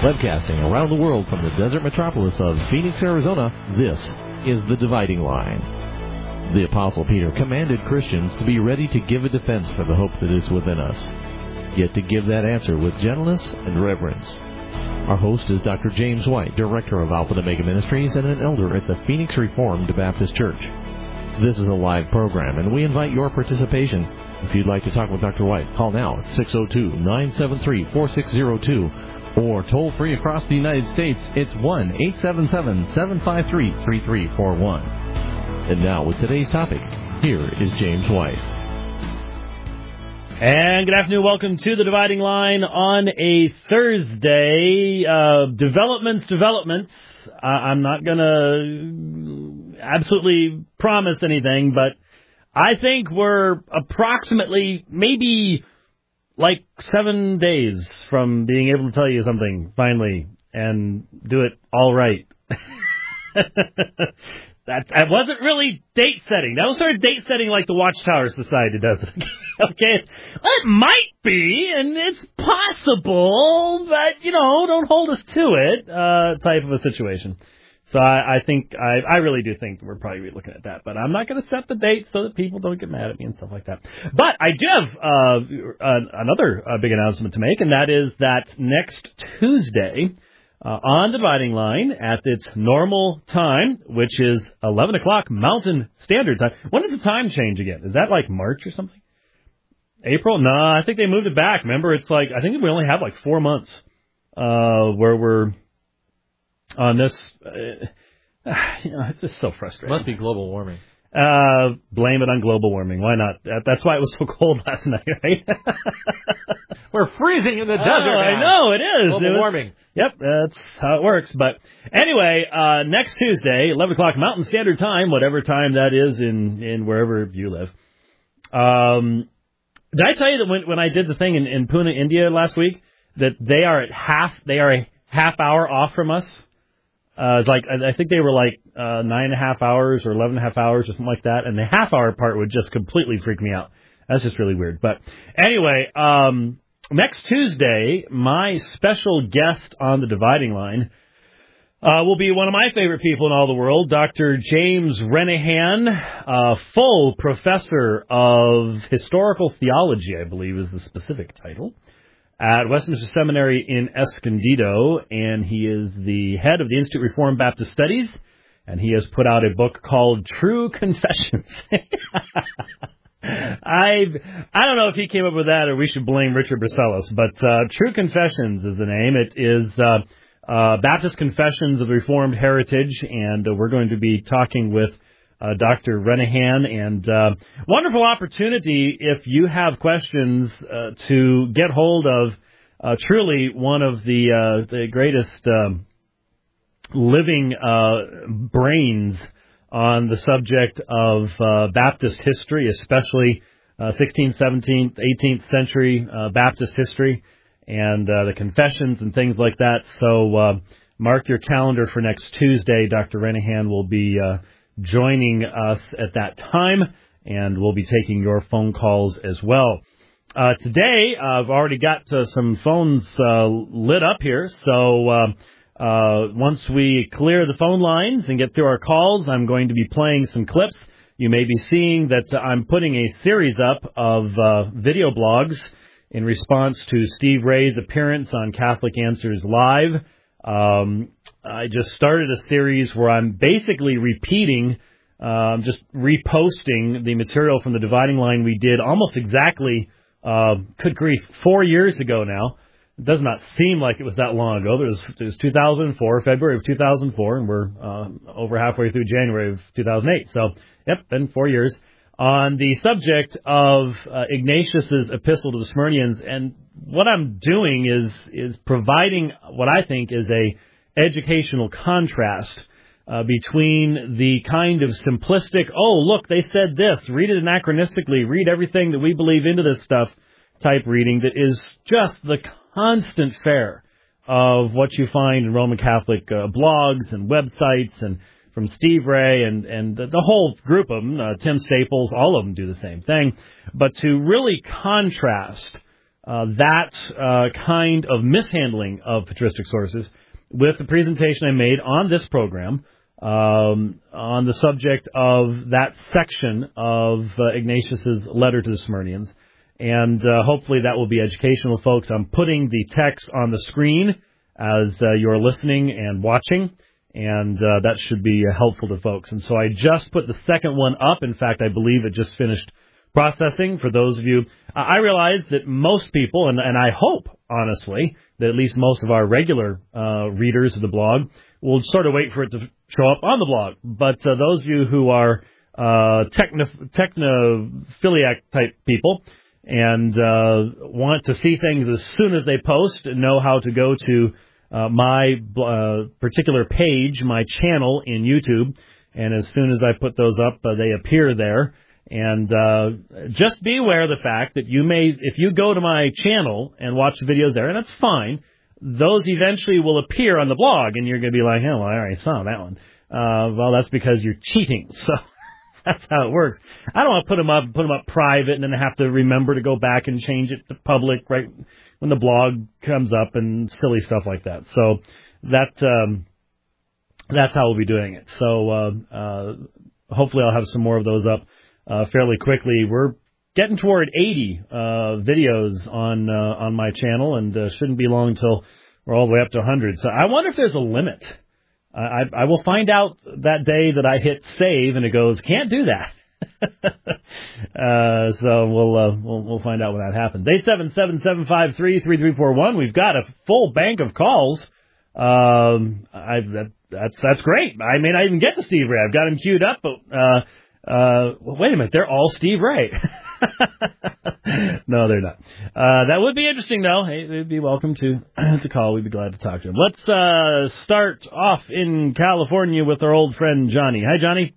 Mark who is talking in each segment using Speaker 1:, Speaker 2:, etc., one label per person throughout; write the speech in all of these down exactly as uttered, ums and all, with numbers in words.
Speaker 1: Webcasting around the world from the desert metropolis of Phoenix, Arizona, this is The Dividing Line. The Apostle Peter commanded Christians to be ready to give a defense for the hope that is within us, yet to give that answer with gentleness and reverence. Our host is Doctor James White, Director of Alpha and Omega Ministries and an elder at the Phoenix Reformed Baptist Church. This is a live program, and we invite your participation. If you'd like to talk with Doctor White, call now at six oh two, nine seven three, four six oh two, or toll-free across the United States, it's one eight seven seven, seven five three, three three four one. And now, with today's topic, here is James White.
Speaker 2: And good afternoon. Welcome to The Dividing Line on a Thursday. Uh, developments, developments. Uh, I'm not going to absolutely promise anything, but I think we're approximately maybe like seven days from being able to tell you something, finally, and do it all right. That, that wasn't really date setting. That was sort of date setting like the Watchtower Society does. Okay? Well, it might be, and it's possible, but, you know, don't hold us to it, uh, type of a situation. So I, I think, I, I really do think we're probably looking at that. But I'm not going to set the date so that people don't get mad at me and stuff like that. But I do have uh, uh, another uh, big announcement to make, and that is that next Tuesday uh, on Dividing Line at its normal time, which is eleven o'clock Mountain Standard Time. When does the time change again? Is that like March or something? April? No, I think they moved it back. Remember, it's like, I think we only have like four months uh, where we're on this, uh, you know, it's just so frustrating.
Speaker 3: Must be global warming.
Speaker 2: Uh, blame it on global warming. Why not? That's why it was so cold last night, right?
Speaker 3: We're freezing in the
Speaker 2: oh,
Speaker 3: desert.
Speaker 2: I know, it is.
Speaker 3: Global
Speaker 2: it was,
Speaker 3: warming.
Speaker 2: Yep, that's how it works. But anyway, uh, next Tuesday, eleven o'clock Mountain Standard Time, whatever time that is in, in wherever you live. Um, did I tell you that when, when I did the thing in, in Pune, India last week, that they are at half, they are a half hour off from us? Uh, it's like, I think they were like, uh, nine and a half hours or eleven and a half hours or something like that. And the half hour part would just completely freak me out. That's just really weird. But anyway, um, next Tuesday, my special guest on The Dividing Line, uh, will be one of my favorite people in all the world, Doctor James Renihan, uh, full professor of historical theology, I believe is the specific title, at Westminster Seminary in Escondido, and he is the head of the Institute of Reformed Baptist Studies, and he has put out a book called True Confessions. I I don't know if he came up with that or we should blame Richard Bracelas, but uh, True Confessions is the name. It is uh, uh, Baptist Confessions of the Reformed Heritage, and uh, we're going to be talking with Uh, Doctor Renihan, and uh, wonderful opportunity if you have questions uh, to get hold of uh, truly one of the uh, the greatest um, living uh, brains on the subject of uh, Baptist history, especially uh, sixteenth, seventeenth, eighteenth century uh, Baptist history, and uh, the confessions and things like that. So uh, mark your calendar for next Tuesday. Doctor Renihan will be Uh, joining us at that time, and we'll be taking your phone calls as well. Uh, today, uh, I've already got uh, some phones uh, lit up here, so uh, uh, once we clear the phone lines and get through our calls, I'm going to be playing some clips. You may be seeing that I'm putting a series up of uh, video blogs in response to Steve Ray's appearance on Catholic Answers Live. Um, I just started a series where I'm basically repeating, um, just reposting the material from The Dividing Line we did almost exactly, uh, good grief, four years ago now. It does not seem like it was that long ago. It was, it was two thousand four, February of two thousand four, and we're uh, over halfway through January of two thousand eight. So, yep, been four years. On the subject of uh, Ignatius's epistle to the Smyrnians, and what I'm doing is is providing what I think is a educational contrast uh, between the kind of simplistic, oh, look, they said this, read it anachronistically, read everything that we believe into this stuff type reading that is just the constant fare of what you find in Roman Catholic uh, blogs and websites and from Steve Ray and, and the whole group of them, uh, Tim Staples, all of them do the same thing. But to really contrast uh, that uh, kind of mishandling of patristic sources with the presentation I made on this program um, on the subject of that section of uh, Ignatius's letter to the Smyrnians. And uh, hopefully that will be educational, folks. I'm putting the text on the screen as uh, you're listening and watching, and uh, that should be uh, helpful to folks. And so I just put the second one up. In fact, I believe it just finished processing for those of you. I realize that most people, and, and I hope, honestly, that at least most of our regular uh, readers of the blog will sort of wait for it to show up on the blog. But uh, those of you who are uh, techno, technophiliac type people and uh, want to see things as soon as they post, know how to go to uh, my uh, particular page, my channel in YouTube, and as soon as I put those up, uh, they appear there. And uh, just be aware of the fact that you may, if you go to my channel and watch the videos there, and that's fine, those eventually will appear on the blog, and you're going to be like, oh, well, I already saw that one. Uh, well, that's because you're cheating, so that's how it works. I don't want to put them up, put them up private, and then have to remember to go back and change it to public right when the blog comes up and silly stuff like that. So that um, that's how we'll be doing it. So uh, uh, hopefully I'll have some more of those up uh, fairly quickly. We're getting toward eighty uh, videos on uh, on my channel, and uh, shouldn't be long until we're all the way up to one hundred. So I wonder if there's a limit. I, I will find out that day that I hit save, and it goes, can't do that. uh, so we'll, uh, we'll we'll find out when that happens. eight seven seven, seven five three, three three four one. We've got a full bank of calls. Um, I that, that's that's great. I may not even get to Steve Ray. I've got him queued up, but uh, uh, well, wait a minute, they're all Steve Ray. No, they're not. Uh, that would be interesting, though. Hey, they'd be welcome to to call. We'd be glad to talk to them. Let's uh, start off in California with our old friend Johnny. Hi, Johnny.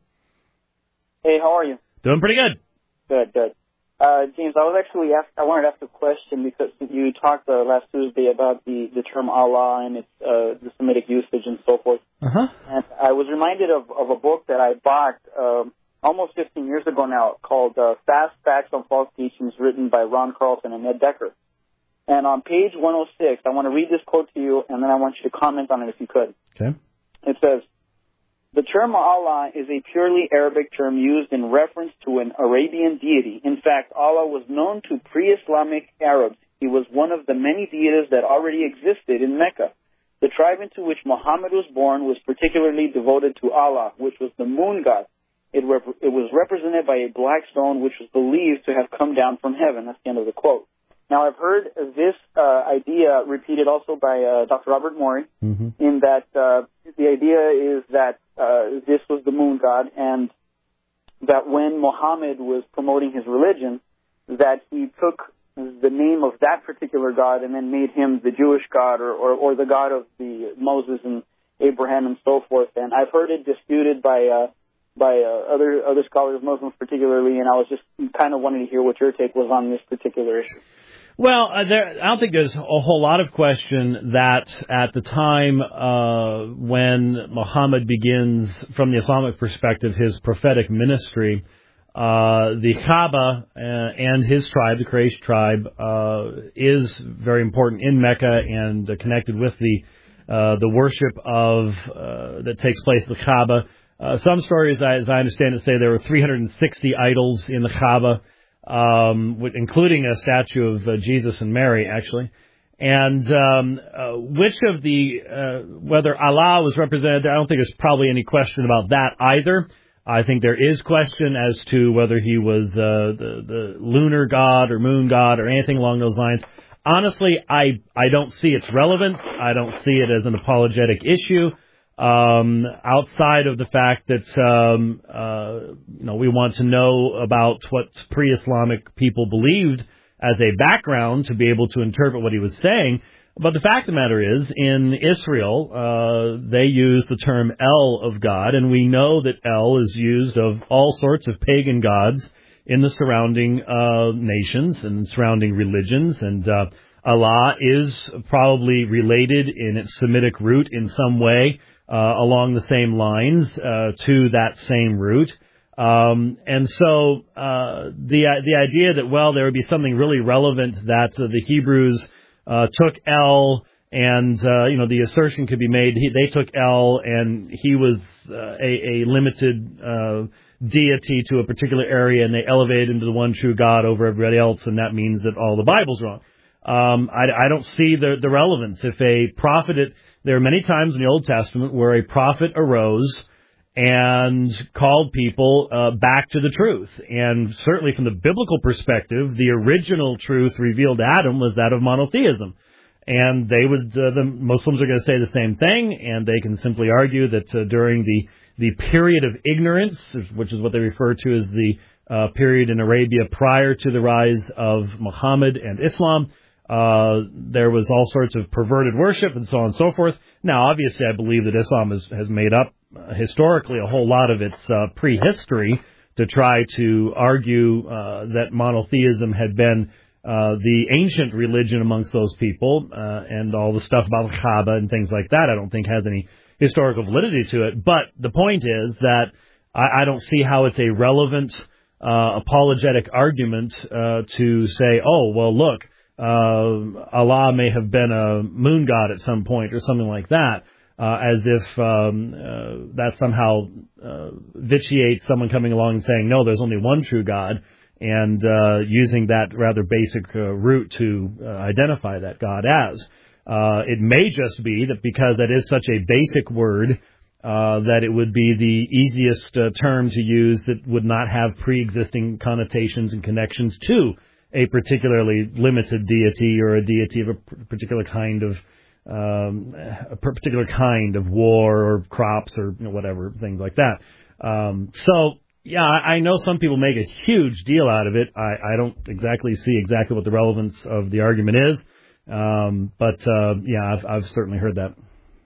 Speaker 4: Hey, how are you?
Speaker 2: Doing pretty good.
Speaker 4: Good, good. Uh, James, I was actually asked, I wanted to ask a question because you talked uh, last Tuesday about the, the term Allah and its uh, the Semitic usage and so forth.
Speaker 2: Uh-huh.
Speaker 4: And I was reminded of, of a book that I bought um, almost fifteen years ago now called uh, Fast Facts on False Teachings, written by Ron Carlson and Ed Decker. And on page one oh six, I want to read this quote to you, and then I want you to comment on it if you could.
Speaker 2: Okay.
Speaker 4: It says, "The term Allah is a purely Arabic term used in reference to an Arabian deity. In fact, Allah was known to pre-Islamic Arabs. He was one of the many deities that already existed in Mecca. The tribe into which Muhammad was born was particularly devoted to Allah, which was the moon god. It, rep- it was represented by a black stone, which was believed to have come down from heaven." That's the end of the quote. Now, I've heard this uh, idea repeated also by uh, Doctor Robert Morey, mm-hmm. in that uh, the idea is that uh, this was the moon god, and that when Muhammad was promoting his religion, that he took the name of that particular god and then made him the Jewish god, or, or, or the god of the Moses and Abraham and so forth. And I've heard it disputed by uh, by uh, other other scholars, Muslims particularly, and I was just kind of wanting to hear what your take was on this particular issue.
Speaker 2: Well, uh, there, I don't think there's a whole lot of question that at the time uh, when Muhammad begins, from the Islamic perspective, his prophetic ministry, uh, the Kaaba uh, and his tribe, the Quraysh tribe, uh, is very important in Mecca and uh, connected with the uh, the worship of uh, that takes place at the Kaaba. Uh, some stories, as I understand it, say there were three hundred sixty idols in the Kaaba, um, including a statue of uh, Jesus and Mary, actually. And um, uh, which of the, uh, whether Allah was represented there, I don't think there's probably any question about that either. I think there is question as to whether he was uh, the, the lunar god or moon god or anything along those lines. Honestly, I, I don't see its relevance. I don't see it as an apologetic issue. Um, outside of the fact that, um, uh, you know, we want to know about what pre-Islamic people believed as a background to be able to interpret what he was saying. But the fact of the matter is, in Israel, uh, they use the term El of God, and we know that El is used of all sorts of pagan gods in the surrounding uh, nations and surrounding religions, and uh, Allah is probably related in its Semitic root in some way, Uh, along the same lines uh, to that same root. Um, and so uh, the the idea that, well, there would be something really relevant that uh, the Hebrews uh, took El, and uh, you know the assertion could be made he, they took El, and he was uh, a, a limited uh, deity to a particular area, and they elevated him to the one true God over everybody else, and that means that all the Bible's wrong. Um, I, I don't see the the relevance. If a prophet, it, there are many times in the Old Testament where a prophet arose and called people uh, back to the truth. And certainly from the biblical perspective, the original truth revealed to Adam was that of monotheism. And they would, uh, the Muslims are going to say the same thing, and they can simply argue that uh, during the, the period of ignorance, which is what they refer to as the uh, period in Arabia prior to the rise of Muhammad and Islam, uh, there was all sorts of perverted worship and so on and so forth. Now, obviously, I believe that Islam has, has made up uh, historically a whole lot of its uh, prehistory to try to argue uh, that monotheism had been uh, the ancient religion amongst those people, uh, and all the stuff about the Kaaba and things like that I don't think has any historical validity to it. But the point is that I, I don't see how it's a relevant uh, apologetic argument uh, to say, oh, well, look, Uh, Allah may have been a moon god at some point or something like that, uh, as if um, uh, that somehow uh, vitiates someone coming along and saying, no, there's only one true God, and uh, using that rather basic uh, route to uh, identify that God as. Uh, it may just be that because that is such a basic word, uh, that it would be the easiest uh, term to use that would not have pre-existing connotations and connections to a particularly limited deity or a deity of a particular kind of um, a particular kind of war or crops or you know, whatever, things like that. Um, so, yeah, I, I know some people make a huge deal out of it. I, I don't exactly see exactly what the relevance of the argument is, um, but uh, yeah, I've, I've certainly heard that.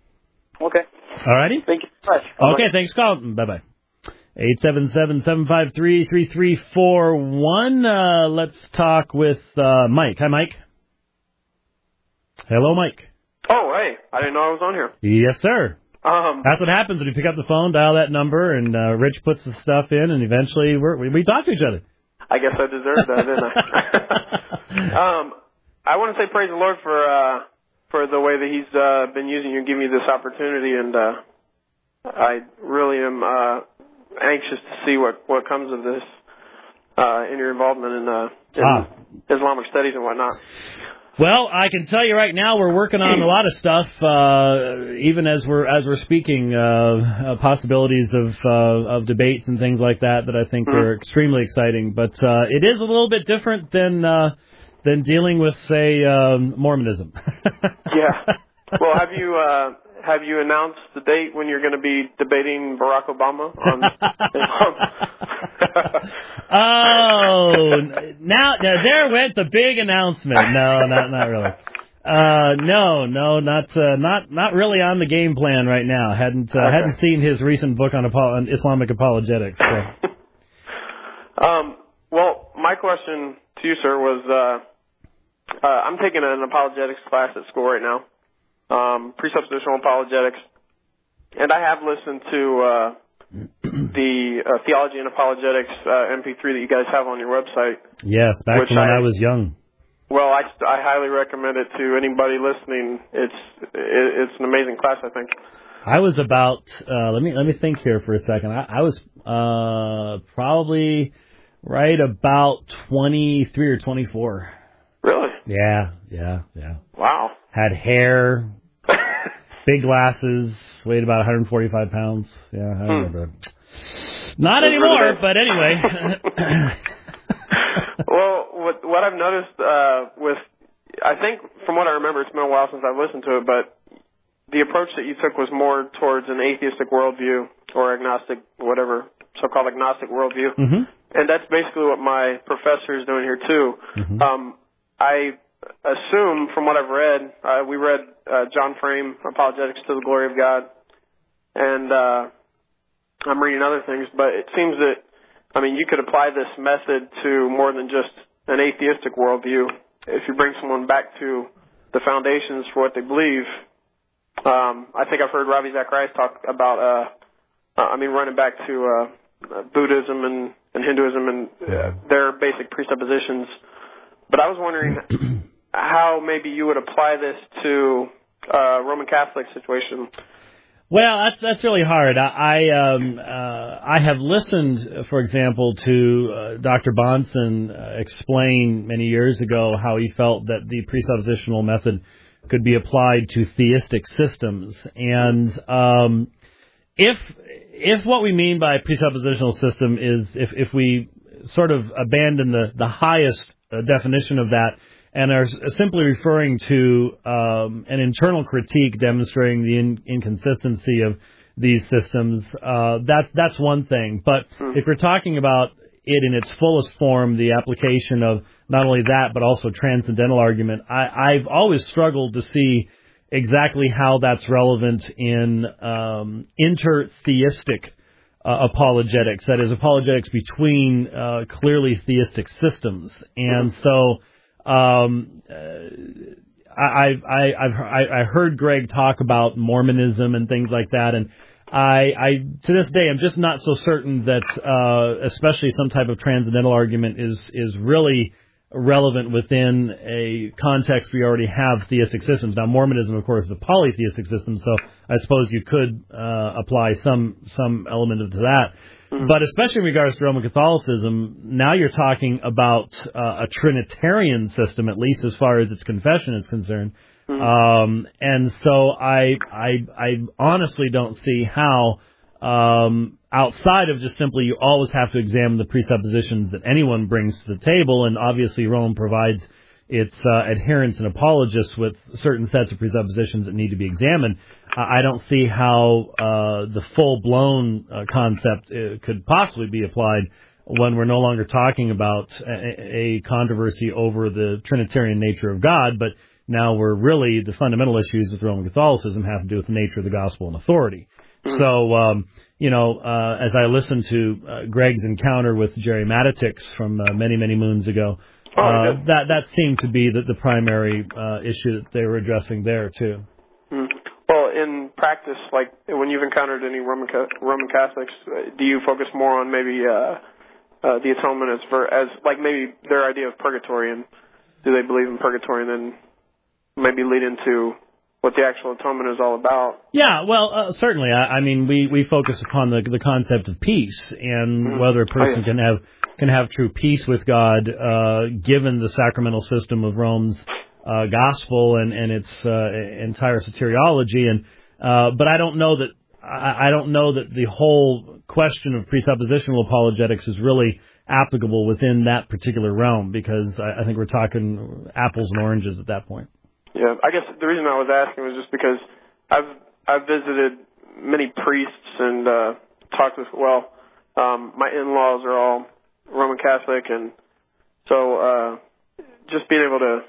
Speaker 4: Okay.
Speaker 2: All righty.
Speaker 4: Thank you so much.
Speaker 2: Okay,
Speaker 4: Bye-bye.
Speaker 2: thanks for calling. Bye bye. eight seven seven, seven five three, three three four one. Uh, let's talk with uh, Mike. Hi, Mike. Hello, Mike.
Speaker 5: Oh, hey. I didn't know I was on here.
Speaker 2: Yes, sir.
Speaker 5: Um,
Speaker 2: That's what happens when you pick up the phone, dial that number, and uh, Rich puts the stuff in, and eventually we're, we we talk to each other.
Speaker 5: I guess I deserved that, didn't I? um, I want to say praise the Lord for uh, for the way that He's uh, been using you and giving me this opportunity, and uh, I really am uh, anxious to see what, what comes of this uh, in your involvement in, uh, in
Speaker 2: ah.
Speaker 5: Islamic studies and whatnot.
Speaker 2: Well, I can tell you right now we're working on a lot of stuff, uh, even as we're as we're speaking, uh, uh, possibilities of uh, of debates and things like that that I think mm-hmm. are extremely exciting. But uh, it is a little bit different than uh, than dealing with, say, um, Mormonism.
Speaker 5: Yeah. Well, have you uh, have you announced the date when you're going to be debating Barack Obama on Islam?
Speaker 2: Oh, now, now there went the big announcement. No, not not really. Uh, no, no, not uh, not not really on the game plan right now. Hadn't uh,
Speaker 5: okay.
Speaker 2: hadn't seen his recent book on, apo- on Islamic apologetics. So.
Speaker 5: um, well, my question to you, sir, was uh, uh, I'm taking an apologetics class at school right now, um, presuppositional apologetics, and I have listened to uh, the uh, Theology and Apologetics uh, M P three that you guys have on your website.
Speaker 2: Yes, back when I, I was young.
Speaker 5: Well, I, I highly recommend it to anybody listening. It's it, it's an amazing class, I think.
Speaker 2: I was about uh, let me let me think here for a second. I, I was uh, probably right about twenty-three or twenty-four.
Speaker 5: Really?
Speaker 2: Yeah, yeah, yeah.
Speaker 5: Wow.
Speaker 2: Had hair. Big glasses, weighed about one hundred forty-five pounds. Yeah, I remember. Hmm. Not anymore, but anyway.
Speaker 5: Well, what, what I've noticed uh, with, I think from what I remember, it's been a while since I've listened to it, but the approach that you took was more towards an atheistic worldview or agnostic, whatever, so-called agnostic worldview. Mm-hmm. And that's basically what my professor is doing here, too. Mm-hmm. Um, I assume, from what I've read, uh, we read uh, John Frame, Apologetics to the Glory of God, and uh, I'm reading other things, but it seems that, I mean, you could apply this method to more than just an atheistic worldview. If you bring someone back to the foundations for what they believe, um, I think I've heard Ravi Zacharias talk about, uh, uh, I mean, running back to uh, uh, Buddhism and, and Hinduism and uh, their basic presuppositions. But I was wondering how maybe you would apply this to uh, Roman Catholic situation.
Speaker 2: Well, that's that's really hard. I I, um, uh, I have listened, for example, to uh, Doctor Bahnsen uh, explain many years ago how he felt that the presuppositional method could be applied to theistic systems, and um, if if what we mean by presuppositional system is if if we sort of abandon the the highest uh, definition of that, and are simply referring to um, an internal critique demonstrating the in- inconsistency of these systems, uh, that's that's one thing. But if we're talking about it in its fullest form, the application of not only that but also transcendental argument, I, I've always struggled to see exactly how that's relevant in um, intertheistic uh, apologetics. That is, apologetics between uh, clearly theistic systems, and so. Um, uh, I, I, I've, I, I heard Greg talk about Mormonism and things like that, and I, I, to this day, I'm just not so certain that, uh, especially some type of transcendental argument is, is really relevant within a context we already have theistic systems. Now, Mormonism, of course, is a polytheistic system, so I suppose you could, uh, apply some, some element of that. But especially in regards to Roman Catholicism, now you're talking about uh, a Trinitarian system, at least as far as its confession is concerned. Mm-hmm. Um, and so I, I, I honestly don't see how, um, outside of just simply you always have to examine the presuppositions that anyone brings to the table, and obviously Rome provides its uh, adherents and apologists with certain sets of presuppositions that need to be examined. I don't see how uh, the full-blown uh, concept uh, could possibly be applied when we're no longer talking about a, a controversy over the Trinitarian nature of God, but now we're really, the fundamental issues with Roman Catholicism have to do with the nature of the gospel and authority. Mm-hmm. So, um, you know, uh, as I listened to uh, Greg's encounter with Jerry Matitix from uh, many, many moons ago, Uh, that that seemed to be the, the primary uh, issue that they were addressing there too.
Speaker 5: Hmm. Well, in practice, like when you've encountered any Roman Roman Catholics, uh, do you focus more on maybe uh, uh, the atonement as for as like maybe their idea of purgatory, and do they believe in purgatory, and then maybe lead into what the actual atonement is all about?
Speaker 2: Yeah, well, uh, certainly. I, I mean, we, we focus upon the the concept of peace and mm-hmm. whether a person oh, yeah. can have can have true peace with God, uh, given the sacramental system of Rome's uh, gospel and and its uh, entire soteriology. And uh, but I don't know that I, I don't know that the whole question of presuppositional apologetics is really applicable within that particular realm, because I, I think we're talking apples and oranges at that point.
Speaker 5: Yeah, I guess the reason I was asking was just because I've I've visited many priests and uh, talked with, well, um, my in-laws are all Roman Catholic, and so uh, just being able to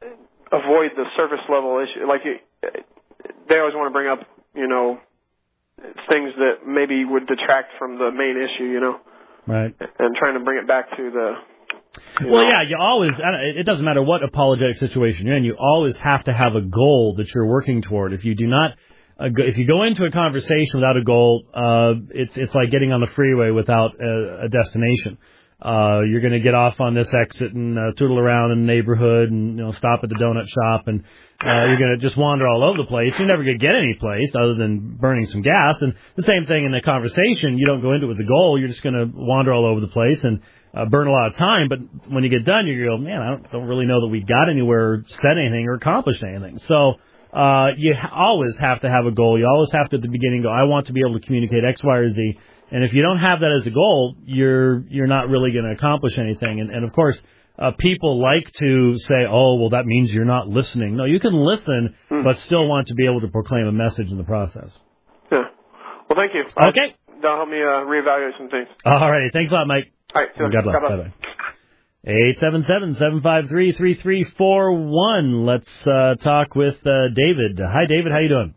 Speaker 5: avoid the surface level issue, like they always want to bring up, you know, things that maybe would detract from the main issue, you know,
Speaker 2: right,
Speaker 5: and trying to bring it back to the. You
Speaker 2: well,
Speaker 5: know.
Speaker 2: yeah, you always, it doesn't matter what apologetic situation you're in, you always have to have a goal that you're working toward. If you do not, uh, if you go into a conversation without a goal, uh, it's it's like getting on the freeway without a, a destination. Uh, you're going to get off on this exit and uh, tootle around in the neighborhood and, you know, stop at the donut shop, and uh, you're going to just wander all over the place. You're never going to get any place other than burning some gas. And the same thing in the conversation. You don't go into it with a goal. You're just going to wander all over the place and uh, burn a lot of time. But when you get done, you go, man, I don't, don't really know that we got anywhere, said anything, or accomplished anything. So uh, you ha- always have to have a goal. You always have to at the beginning go, I want to be able to communicate X, Y, or Z. And if you don't have that as a goal, you're you're not really going to accomplish anything. And, and of course, uh, people like to say, oh, well, that means you're not listening. No, you can listen, hmm. but still want to be able to proclaim a message in the process.
Speaker 5: Yeah. Well, thank you.
Speaker 2: Okay.
Speaker 5: Uh, that'll help me uh, reevaluate some things.
Speaker 2: All right. Thanks a lot, Mike.
Speaker 5: All right.
Speaker 2: God bless.
Speaker 5: God bless.
Speaker 2: Bye-bye. eight seven seven, seven five three, three three four one. Let's uh, talk with uh, David. Hi, David. How you doing?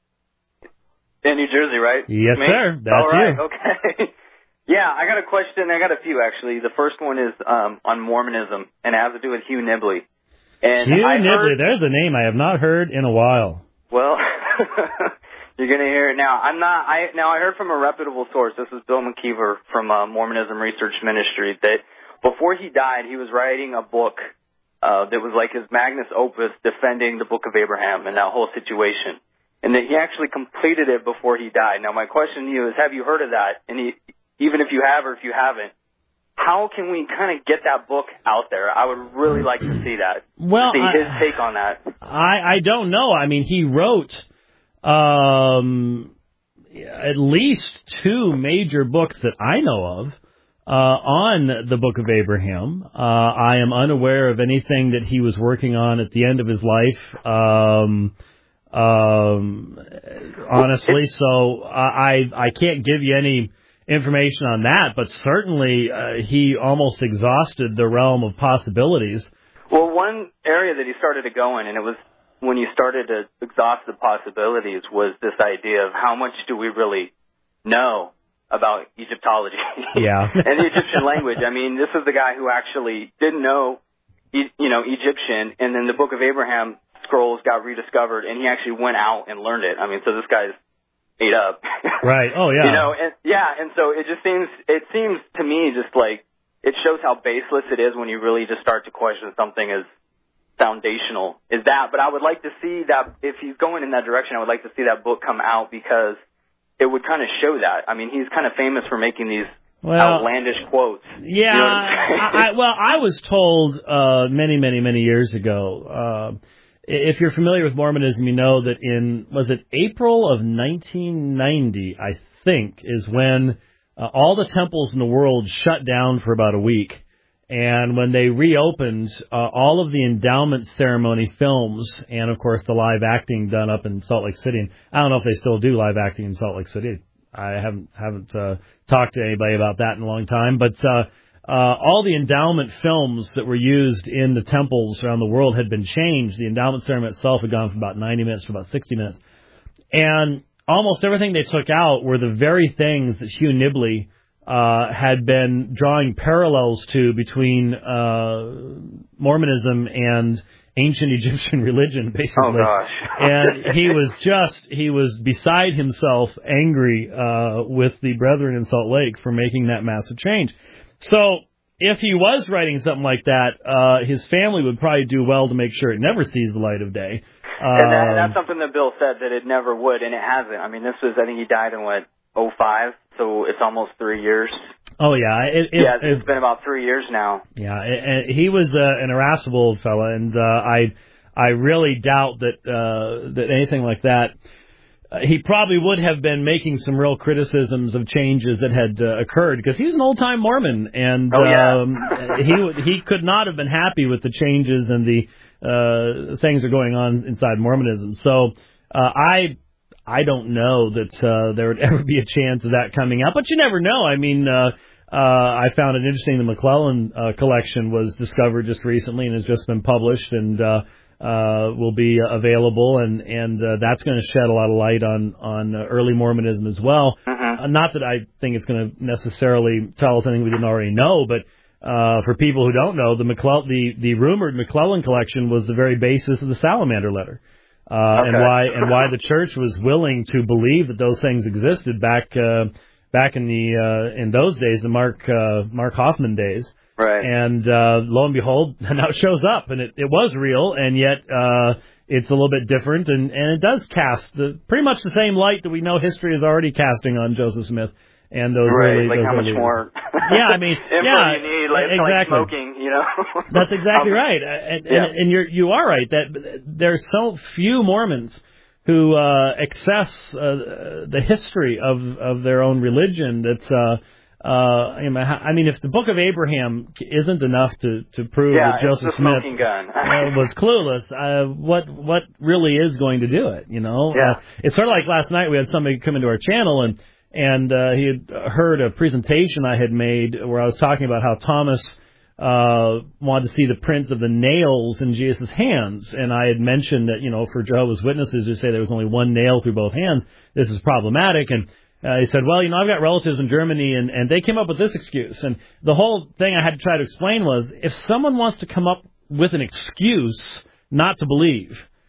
Speaker 6: In New Jersey, right?
Speaker 2: Yes,
Speaker 6: Me?
Speaker 2: sir. That's
Speaker 6: All right,
Speaker 2: you.
Speaker 6: Okay. Yeah, I got a question. I got a few, actually. The first one is um, on Mormonism, and it has to do with Hugh Nibley. And
Speaker 2: Hugh
Speaker 6: I
Speaker 2: Nibley,
Speaker 6: heard,
Speaker 2: there's a name I have not heard in a while.
Speaker 6: Well, You're going to hear it now. I'm not. I now I heard from a reputable source. This is Bill McKeever from uh, Mormonism Research Ministry. That before he died, he was writing a book uh, that was like his magnus opus, defending the Book of Abraham and that whole situation. And that he actually completed it before he died. Now, my question to you is: have you heard of that? And he, even if you have or if you haven't, how can we kind of get that book out there? I would really like to see that.
Speaker 2: Well,
Speaker 6: see his
Speaker 2: I,
Speaker 6: take on that.
Speaker 2: I I don't know. I mean, he wrote um, at least two major books that I know of uh, on the Book of Abraham. Uh, I am unaware of anything that he was working on at the end of his life. Um, um, honestly, so I I can't give you any information on that, but certainly uh, he almost exhausted the realm of possibilities.
Speaker 6: Well, one area that he started to go in, and it was when you started to exhaust the possibilities, was this idea of how much do we really know about Egyptology
Speaker 2: yeah.
Speaker 6: and the Egyptian language. I mean, this is the guy who actually didn't know, you know, Egyptian, and then the Book of Abraham scrolls got rediscovered, and he actually went out and learned it. I mean, so this guy's ate up.
Speaker 2: Right. Oh, yeah.
Speaker 6: You know, and yeah, and so it just seems, it seems to me just like, it shows how baseless it is when you really just start to question something as foundational as that. But I would like to see that, if he's going in that direction, I would like to see that book come out, because it would kind of show that. I mean, he's kind of famous for making these well, outlandish quotes.
Speaker 2: Yeah.
Speaker 6: You know
Speaker 2: I, I, well, I was told uh, many, many, many years ago, uh, if you're familiar with Mormonism, you know that in, was it April of nineteen ninety, I think, is when uh, all the temples in the world shut down for about a week. And when they reopened, uh, all of the endowment ceremony films and, of course, the live acting done up in Salt Lake City. And I don't know if they still do live acting in Salt Lake City. I haven't haven't uh, talked to anybody about that in a long time. But uh, uh, all the endowment films that were used in the temples around the world had been changed. The endowment ceremony itself had gone from about ninety minutes to about sixty minutes. And almost everything they took out were the very things that Hugh Nibley Uh, had been drawing parallels to between uh, Mormonism and ancient Egyptian religion, basically.
Speaker 6: Oh gosh!
Speaker 2: And he was just, he was beside himself, angry uh, with the brethren in Salt Lake for making that massive change. So if he was writing something like that, uh, his family would probably do well to make sure it never sees the light of day. Um,
Speaker 6: and, that, and that's something that Bill said, that it never would, and it hasn't. I mean, this was, I think he died in, what, oh five, so it's almost three years.
Speaker 2: Oh, yeah. It, it,
Speaker 6: yeah, it's
Speaker 2: it,
Speaker 6: been about three years now.
Speaker 2: Yeah, it, it, he was uh, an irascible old fella, and uh, I I really doubt that uh, that anything like that. Uh, he probably would have been making some real criticisms of changes that had uh, occurred, because he was an old-time Mormon, and
Speaker 6: oh, yeah.
Speaker 2: um, he he could not have been happy with the changes and the uh, things that are going on inside Mormonism. So uh, I I don't know that uh, there would ever be a chance of that coming out, but you never know. I mean, uh, uh, I found it interesting the McClellan uh, collection was discovered just recently and has just been published, and uh, uh, will be available, and and uh, that's going to shed a lot of light on on uh, early Mormonism as well.
Speaker 6: Mm-hmm.
Speaker 2: Uh, not that I think it's going to necessarily tell us anything we didn't already know, but uh, for people who don't know, the McClellan, the the rumored McClellan collection was the very basis of the Salamander letter, uh,
Speaker 6: okay.
Speaker 2: and why and why the church was willing to believe that those things existed back uh, back in the uh, in those days, the Mark uh, Mark Hoffman days.
Speaker 6: Right.
Speaker 2: And uh, lo and behold, now it shows up, and it, it was real, and yet uh, it's a little bit different, and, and it does cast the pretty much the same light that we know history is already casting on Joseph Smith and those
Speaker 6: right.
Speaker 2: early.
Speaker 6: Like
Speaker 2: those
Speaker 6: how much
Speaker 2: early
Speaker 6: more?
Speaker 2: Yeah, I mean, yeah,
Speaker 6: you need, like,
Speaker 2: exactly.
Speaker 6: Like smoking, you know.
Speaker 2: That's exactly right, and,
Speaker 6: yeah.
Speaker 2: and, and you're you are right that there's so few Mormons who uh, access uh, the history of of their own religion that. Uh, Uh, I mean, if the Book of Abraham isn't enough to, to prove
Speaker 6: yeah,
Speaker 2: that Joseph
Speaker 6: it's the
Speaker 2: Smith
Speaker 6: gun.
Speaker 2: uh, was clueless, uh, what what really is going to do it? You know,
Speaker 6: yeah.
Speaker 2: uh, it's sort of like last night we had somebody come into our channel and and uh, he had heard a presentation I had made where I was talking about how Thomas uh, wanted to see the prints of the nails in Jesus' hands, and I had mentioned that, you know, for Jehovah's Witnesses who say there was only one nail through both hands, this is problematic. And Uh, he said, well, you know, I've got relatives in Germany, and, and they came up with this excuse. And the whole thing I had to try to explain was, if someone wants to come up with an excuse not to believe,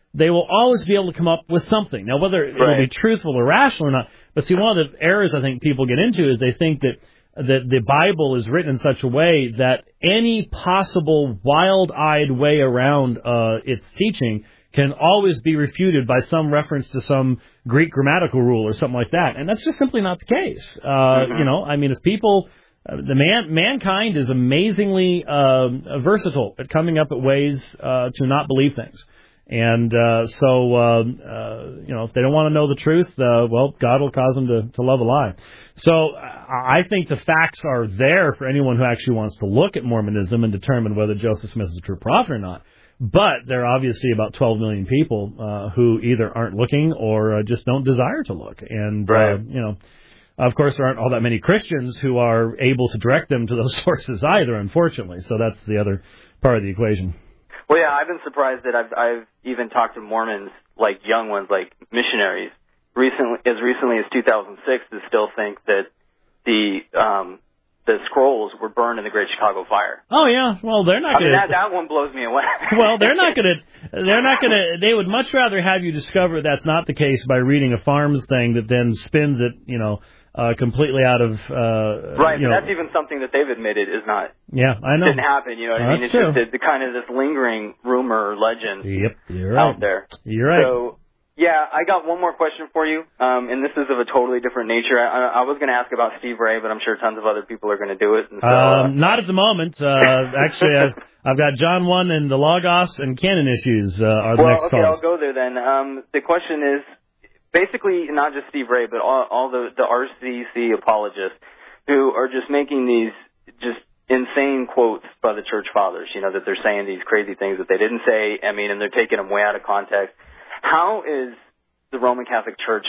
Speaker 2: they will always be able to come up with something. Now, whether it will be truthful or rational or not, but see, one of the errors I think people get into is they think that that the Bible is written in such a way that any possible wild-eyed way around uh, its teaching can always be refuted by some reference to some Greek grammatical rule or something like that. And that's just simply not the case. Uh, mm-hmm. You know, I mean, if people, uh, the man, mankind is amazingly uh, versatile at coming up with ways uh, to not believe things. And uh, so, uh, uh, you know, if they don't want to know the truth, uh, well, God will cause them to, to love a lie. So I think the facts are there for anyone who actually wants to look at Mormonism and determine whether Joseph Smith is a true prophet or not. But there are obviously about twelve million people uh, who either aren't looking or uh, just don't desire to look. And, right. uh, you know, of course, there aren't all that many Christians who are able to direct them to those sources either, unfortunately. So that's the other part of the equation.
Speaker 6: Well, yeah, I've been surprised that I've, I've even talked to Mormons, like young ones, like missionaries, recently, as recently as two thousand six, that still think that the um, the scrolls were burned in the Great Chicago Fire.
Speaker 2: Oh yeah, well they're not.
Speaker 6: I
Speaker 2: gonna,
Speaker 6: mean, that that one blows me away.
Speaker 2: Well, they're not gonna. They're not gonna. They would much rather have you discover that's not the case by reading a Farms thing that then spins it, you know. Uh, completely out of uh,
Speaker 6: right,
Speaker 2: you know,
Speaker 6: but that's even something that they've admitted is not.
Speaker 2: Yeah, I know.
Speaker 6: Didn't happen. You know what I mean? It's
Speaker 2: true.
Speaker 6: just the, the kind of this lingering rumor or legend.
Speaker 2: Yep, you're right.
Speaker 6: Out there.
Speaker 2: You're right.
Speaker 6: So yeah, I got one more question for you, um, and this is of a totally different nature. I, I was going to ask about Steve Ray, but I'm sure tons of other people are going to do it. And so,
Speaker 2: um,
Speaker 6: uh,
Speaker 2: not at the moment. Uh, actually, I've, I've got John one and the Logos and canon issues uh, are the
Speaker 6: well,
Speaker 2: next
Speaker 6: okay,
Speaker 2: calls.
Speaker 6: I'll go there then. Um, the question is. Basically, not just Steve Ray, but all, all the, the R C C apologists who are just making these just insane quotes by the church fathers, you know, that they're saying these crazy things that they didn't say, I mean, and they're taking them way out of context. How is the Roman Catholic Church,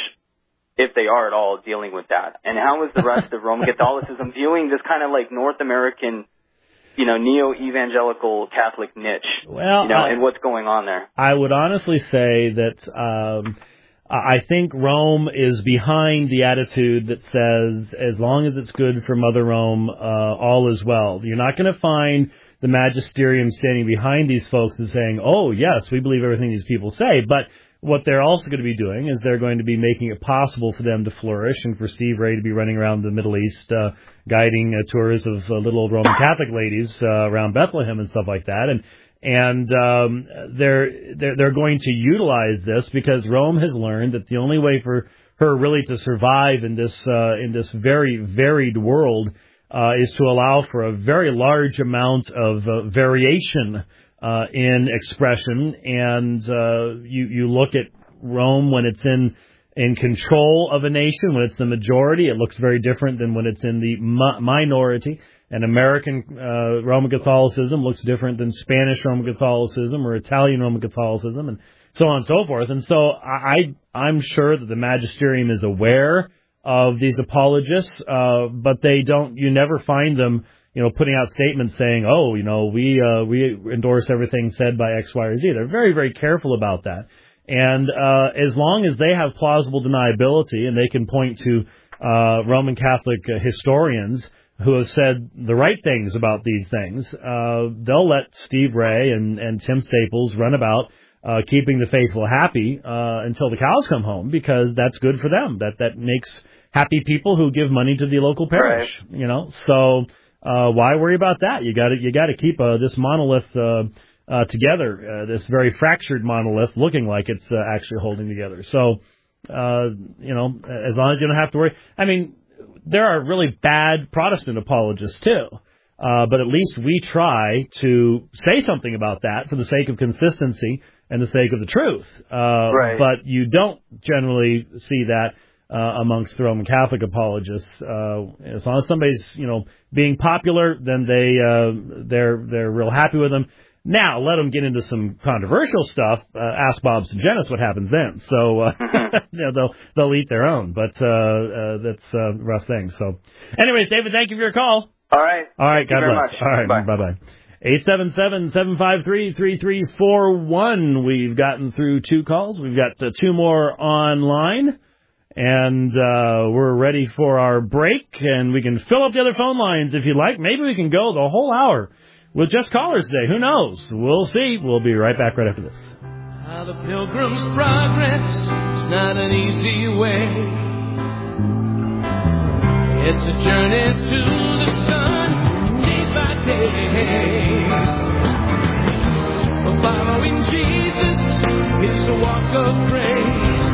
Speaker 6: if they are at all, dealing with that? And how is the rest of Roman Catholicism viewing this kind of like North American, you know, neo-evangelical Catholic niche,
Speaker 2: well,
Speaker 6: you know,
Speaker 2: I,
Speaker 6: and what's going on there?
Speaker 2: I would honestly say that... Um, I think Rome is behind the attitude that says, as long as it's good for Mother Rome, uh, all is well. You're not going to find the magisterium standing behind these folks and saying, oh, yes, we believe everything these people say. But what they're also going to be doing is they're going to be making it possible for them to flourish and for Steve Ray to be running around the Middle East, uh, guiding uh, tours of uh, little old Roman Catholic ladies uh, around Bethlehem and stuff like that. And And um, they're, they're they're going to utilize this because Rome has learned that the only way for her really to survive in this uh, in this very varied world uh, is to allow for a very large amount of uh, variation uh, in expression. And uh, you you look at Rome when it's in in control of a nation, when it's the majority, it looks very different than when it's in the mi- minority. And American uh, Roman Catholicism looks different than Spanish Roman Catholicism or Italian Roman Catholicism, and so on and so forth. And so I, I'm sure that the magisterium is aware of these apologists, uh, but they don't. You never find them, you know, putting out statements saying, "Oh, you know, we uh, we endorse everything said by X, Y, or Z." They're very, very careful about that. And uh, as long as they have plausible deniability and they can point to uh, Roman Catholic uh, historians who have said the right things about these things, uh, they'll let Steve Ray and, and Tim Staples run about uh, keeping the faithful happy uh, until the cows come home, because that's good for them. That that makes happy people who give money to the local parish. Right. You know, so uh, why worry about that? You got to you got to keep uh, this monolith uh, uh, together. Uh, this very fractured monolith, looking like it's uh, actually holding together. So uh, you know, as long as you don't have to worry. I mean. There are really bad Protestant apologists, too. Uh, but at least we try to say something about that for the sake of consistency and the sake of the truth. Uh,
Speaker 6: right.
Speaker 2: But you don't generally see that uh, amongst the Roman Catholic apologists. Uh, as long as somebody's, you know, being popular, then they, uh, they're, they're real happy with them. Now, let them get into some controversial stuff. Uh, ask Bob Sagenis what happens then. So, uh, you know, they'll they'll eat their own. But uh, uh, that's a rough thing. So, anyways, David, thank you for your call.
Speaker 6: All right.
Speaker 2: All right.
Speaker 6: Thank
Speaker 2: God
Speaker 6: you
Speaker 2: bless.
Speaker 6: very much.
Speaker 2: All right. Bye bye. Eight seven seven seven five three three three four one. We've gotten through two calls. We've got uh, two more online, and uh, we're ready for our break. And we can fill up the other phone lines if you'd like. Maybe we can go the whole hour with just callers today. Who knows? We'll see. We'll be right back right after this.
Speaker 7: Now the Pilgrim's Progress is not an easy way. It's a journey to the sun, day by day. But following Jesus is a walk of grace.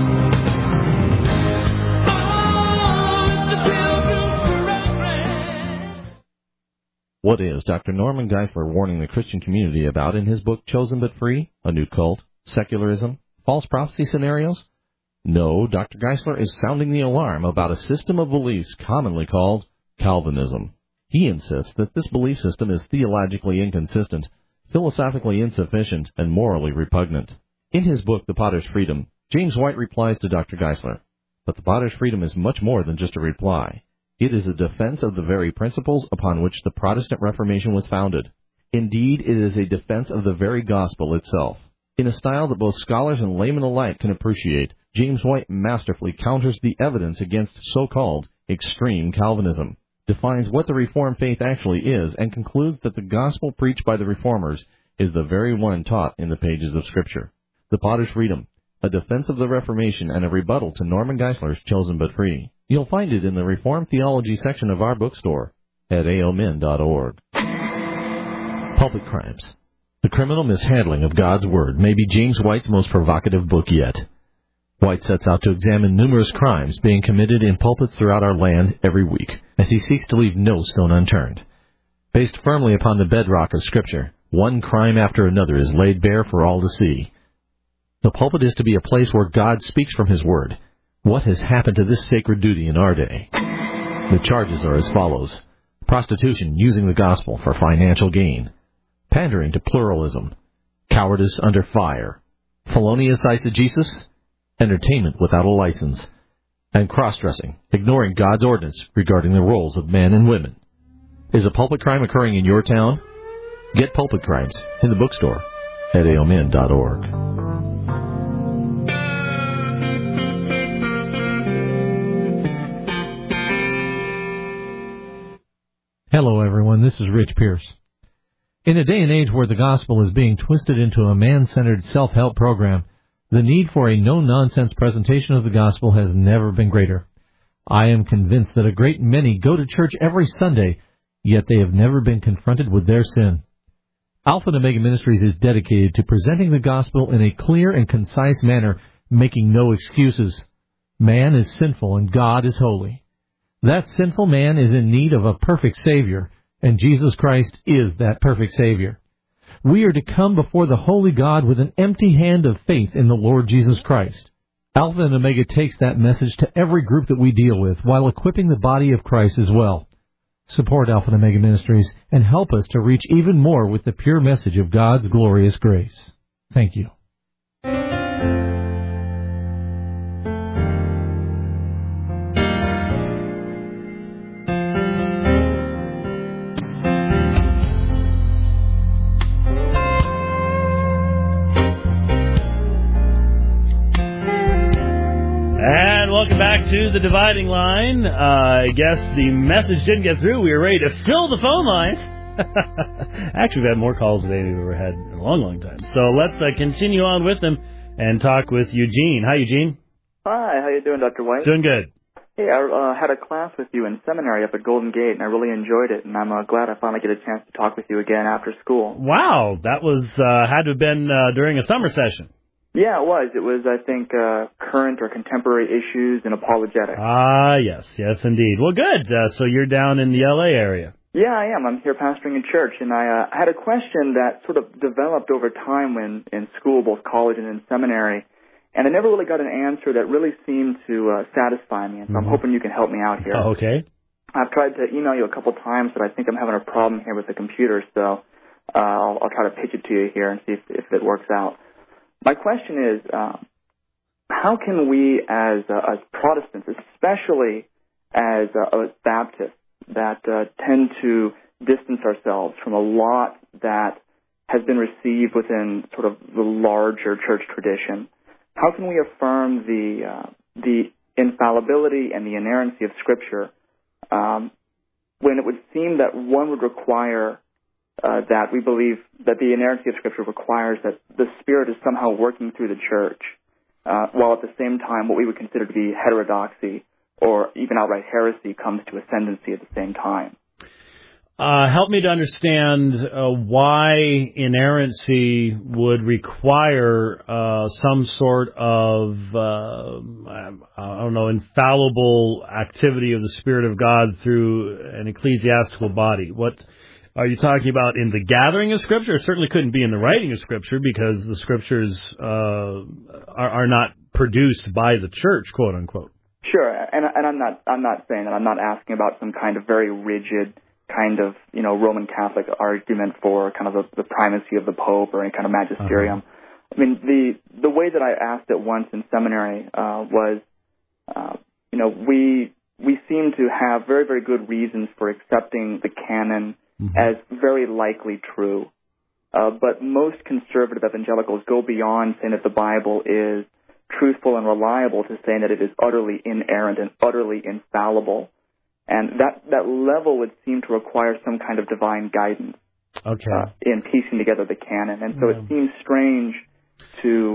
Speaker 7: Oh, it's the Pilgrim's Progress.
Speaker 1: What is Doctor Norman Geisler warning the Christian community about in his book Chosen But Free? A New Cult, Secularism, False Prophecy Scenarios? No, Doctor Geisler is sounding the alarm about a system of beliefs commonly called Calvinism. He insists that this belief system is theologically inconsistent, philosophically insufficient, and morally repugnant. In his book, The Potter's Freedom, James White replies to Doctor Geisler, but the Potter's Freedom is much more than just a reply. It is a defense of the very principles upon which the Protestant Reformation was founded. Indeed, it is a defense of the very gospel itself. In a style that both scholars and laymen alike can appreciate, James White masterfully counters the evidence against so-called extreme Calvinism, defines what the Reformed faith actually is, and concludes that the gospel preached by the Reformers is the very one taught in the pages of Scripture. The Potter's Freedom, a defense of the Reformation and a rebuttal to Norman Geisler's Chosen But Free. You'll find it in the Reformed Theology section of our bookstore at a o min dot org. Pulpit Crimes. The Criminal Mishandling of God's Word may be James White's most provocative book yet. White sets out to examine numerous crimes being committed in pulpits throughout our land every week, as he seeks to leave no stone unturned. Based firmly upon the bedrock of Scripture, one crime after another is laid bare for all to see. The pulpit is to be a place where God speaks from His Word. What has happened to this sacred duty in our day? The charges are as follows. Prostitution using the gospel for financial gain. Pandering to pluralism. Cowardice under fire. Felonious eisegesis. Entertainment without a license. And cross-dressing, ignoring God's ordinance regarding the roles of men and women. Is a pulpit crime occurring in your town? Get Pulpit Crimes in the bookstore at a o min dot org.
Speaker 8: Hello, everyone. This is Rich Pierce. In a day and age where the gospel is being twisted into a man-centered self-help program, the need for a no-nonsense presentation of the gospel has never been greater. I am convinced that a great many go to church every Sunday, yet they have never been confronted with their sin. Alpha and Omega Ministries is dedicated to presenting the gospel in a clear and concise manner, making no excuses. Man is sinful and God is holy. That sinful man is in need of a perfect Savior, and Jesus Christ is that perfect Savior. We are to come before the holy God with an empty hand of faith in the Lord Jesus Christ. Alpha and Omega takes that message to every group that we deal with, while equipping the body of Christ as well. Support Alpha and Omega Ministries and help us to reach even more with the pure message of God's glorious grace. Thank you.
Speaker 2: To the dividing line. Uh, I guess the message didn't get through. We were ready to fill the phone lines. Actually, we've had more calls today than we've ever had in a long, long time. So let's uh, continue on with them and talk with Eugene. Hi, Eugene.
Speaker 9: Hi, how you doing, Doctor White?
Speaker 2: Doing good.
Speaker 9: Hey, I uh, had a class with you in seminary up at Golden Gate, and I really enjoyed it, and I'm uh, glad I finally get a chance to talk with you again after school.
Speaker 2: Wow, that was uh, had to have been uh, during a summer session.
Speaker 9: Yeah, it was. It was, I think, uh, current or contemporary issues and apologetics.
Speaker 2: Ah, yes, yes, indeed. Well, good. Uh, so you're down in the L A area.
Speaker 9: Yeah, I am. I'm here pastoring a church, and I uh, had a question that sort of developed over time when in school, both college and in seminary, and I never really got an answer that really seemed to uh, satisfy me, and so mm-hmm. I'm hoping you can help me out here.
Speaker 2: Oh, okay.
Speaker 9: I've tried to email you a couple times, but I think I'm having a problem here with the computer, so uh, I'll, I'll try to pitch it to you here and see if, if it works out. My question is, uh, how can we as uh, as Protestants, especially as, uh, as Baptists, that uh, tend to distance ourselves from a lot that has been received within sort of the larger church tradition, how can we affirm the uh, the infallibility and the inerrancy of Scripture um, when it would seem that one would require uh, that we believe that the inerrancy of Scripture requires that the Spirit is somehow working through the church, uh, while at the same time what we would consider to be heterodoxy or even outright heresy comes to ascendancy at the same time.
Speaker 2: Uh, help me to understand uh, why inerrancy would require uh, some sort of, uh, I don't know, infallible activity of the Spirit of God through an ecclesiastical body. What are you talking about in the gathering of Scripture? It certainly couldn't be in the writing of Scripture because the Scriptures uh, are, are not produced by the church, quote unquote.
Speaker 9: Sure, and, and I'm not I'm not saying that. I'm not asking about some kind of very rigid kind of, you know, Roman Catholic argument for kind of the, the primacy of the Pope or any kind of magisterium. Uh-huh. I mean, the the way that I asked it once in seminary uh, was, uh, you know, we we seem to have very, very good reasons for accepting the canon mm-hmm. as very likely true. Uh, but most conservative evangelicals go beyond saying that the Bible is truthful and reliable to saying that it is utterly inerrant and utterly infallible. And that, that level would seem to require some kind of divine guidance
Speaker 2: okay.
Speaker 9: uh, in piecing together the canon. And so
Speaker 2: yeah.
Speaker 9: it seems strange to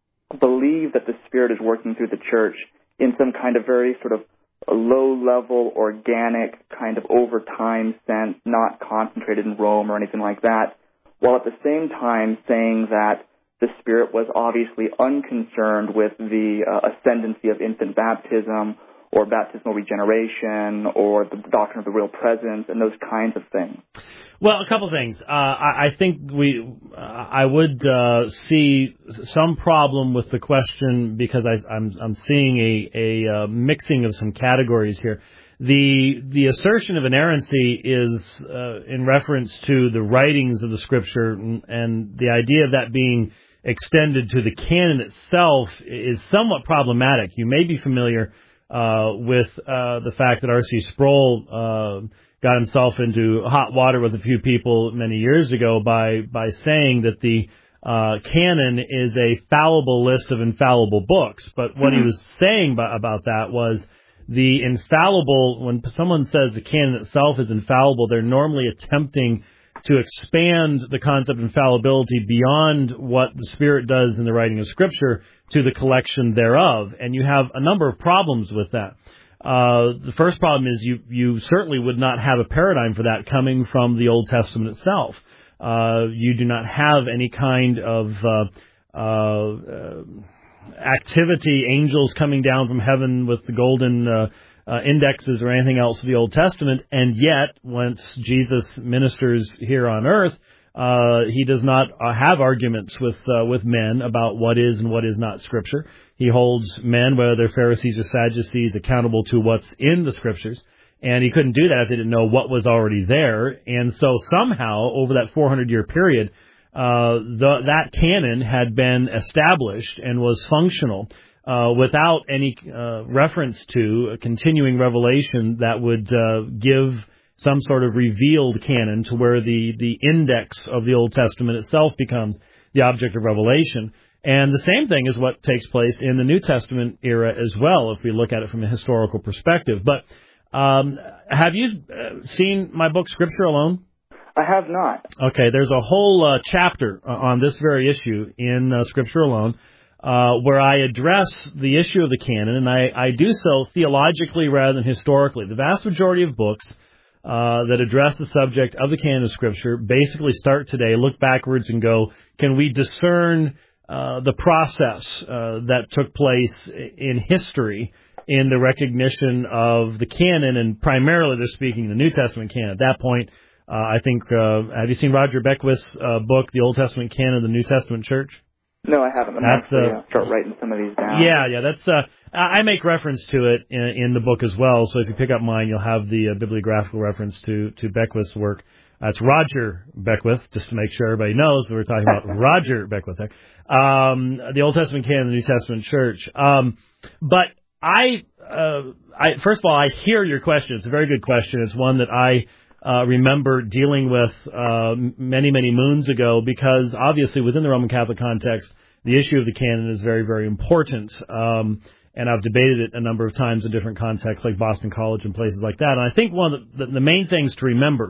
Speaker 9: believe that the Spirit is working through the church in some kind of very sort of low-level, organic, kind of over-time sense, not concentrated in Rome or anything like that, while at the same time saying that the Spirit was obviously unconcerned with the uh, ascendancy of infant baptism or baptismal regeneration, or the doctrine of the real presence, and those kinds of things.
Speaker 2: Well, a couple of things. Uh, I, I think we, uh, I would uh, see some problem with the question because I, I'm, I'm seeing a, a uh, mixing of some categories here. The the assertion of inerrancy is uh, in reference to the writings of the Scripture, and, and the idea of that being extended to the canon itself is somewhat problematic. You may be familiar Uh, with uh, the fact that R C Sproul uh, got himself into hot water with a few people many years ago by by saying that the uh, canon is a fallible list of infallible books. But what mm-hmm. he was saying by, about that was the infallible, when someone says the canon itself is infallible, they're normally attempting to expand the concept of infallibility beyond what the Spirit does in the writing of Scripture to the collection thereof. And you have a number of problems with that. Uh, the first problem is you, you certainly would not have a paradigm for that coming from the Old Testament itself. Uh, you do not have any kind of uh, uh, uh, activity, angels coming down from heaven with the golden uh, Uh, indexes or anything else of the Old Testament, and yet, once Jesus ministers here on earth, uh, he does not uh, have arguments with uh, with men about what is and what is not Scripture. He holds men, whether they're Pharisees or Sadducees, accountable to what's in the Scriptures, and he couldn't do that if they didn't know what was already there. And so somehow, over that four hundred year period, uh, the, that canon had been established and was functional, Uh, without any uh, reference to a continuing revelation that would uh, give some sort of revealed canon to where the, the index of the Old Testament itself becomes the object of revelation. And the same thing is what takes place in the New Testament era as well, if we look at it from a historical perspective. But um, have you seen my book, Scripture Alone?
Speaker 9: I have not.
Speaker 2: Okay, there's a whole uh, chapter on this very issue in uh, Scripture Alone, Uh, where I address the issue of the canon, and I, I do so theologically rather than historically. The vast majority of books uh, that address the subject of the canon of Scripture basically start today, look backwards, and go, can we discern uh, the process uh, that took place in history in the recognition of the canon, and primarily they're speaking the New Testament canon. At that point, uh, I think, uh, have you seen Roger Beckwith's uh, book, The Old Testament Canon of the New Testament Church?
Speaker 9: No, I haven't. I'm
Speaker 2: that's,
Speaker 9: actually
Speaker 2: uh,
Speaker 9: uh, start writing some of these down.
Speaker 2: Yeah, yeah, that's. Uh, I make reference to it in, in the book as well. So if you pick up mine, you'll have the uh, bibliographical reference to to Beckwith's work. Uh, it's Roger Beckwith, just to make sure everybody knows that we're talking about Roger Beckwith. Um, the Old Testament Canon, the New Testament Church. Um, but I, uh, I, first of all, I hear your question. It's a very good question. It's one that I. Uh, remember dealing with uh, many, many moons ago, because obviously within the Roman Catholic context, the issue of the canon is very, very important. Um, and I've debated it a number of times in different contexts, like Boston College and places like that. And I think one of the, the main things to remember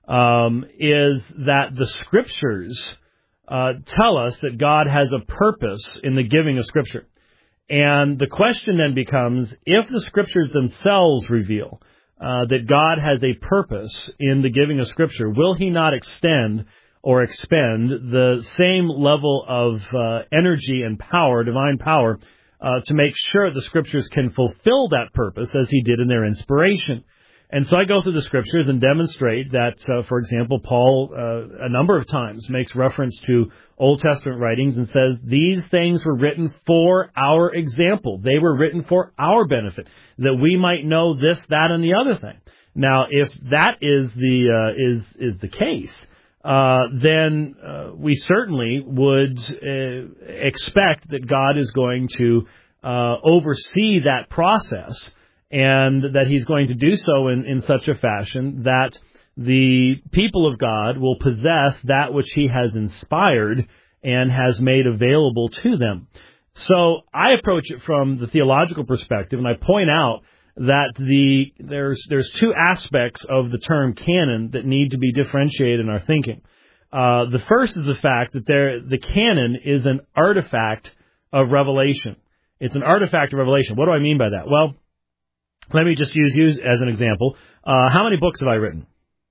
Speaker 2: um, is that the Scriptures uh, tell us that God has a purpose in the giving of Scripture. And the question then becomes, if the Scriptures themselves reveal uh, that God has a purpose in the giving of Scripture, will He not extend or expend the same level of uh, energy and power, divine power, uh, to make sure the Scriptures can fulfill that purpose as He did in their inspiration? And so I go through the Scriptures and demonstrate that, uh, for example, Paul uh, a number of times makes reference to Old Testament writings and says these things were written for our example. They were written for our benefit, that we might know this, that, and the other thing. Now, if that is the uh, is is the case, uh, then uh, we certainly would uh, expect that God is going to uh, oversee that process, and that He's going to do so in, in such a fashion that the people of God will possess that which He has inspired and has made available to them. So I approach it from the theological perspective, and I point out that the there's there's two aspects of the term canon that need to be differentiated in our thinking. Uh, the first is the fact that there the canon is an artifact of revelation. It's an artifact of revelation. What do I mean by that? Well, let me just use you as an example. Uh, how many books have I written?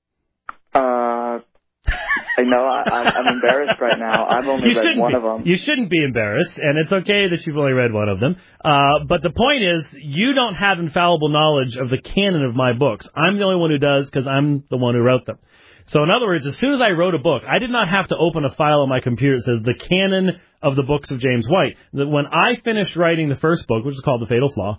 Speaker 9: Uh, I know I, I'm embarrassed right now. I've only
Speaker 2: you
Speaker 9: read one
Speaker 2: be,
Speaker 9: of them.
Speaker 2: You shouldn't be embarrassed, and it's okay that you've only read one of them. Uh, but the point is, you don't have infallible knowledge of the canon of my books. I'm the only one who does because I'm the one who wrote them. So in other words, as soon as I wrote a book, I did not have to open a file on my computer that says the canon of the books of James White. That when I finished writing the first book, which is called The Fatal Flaw,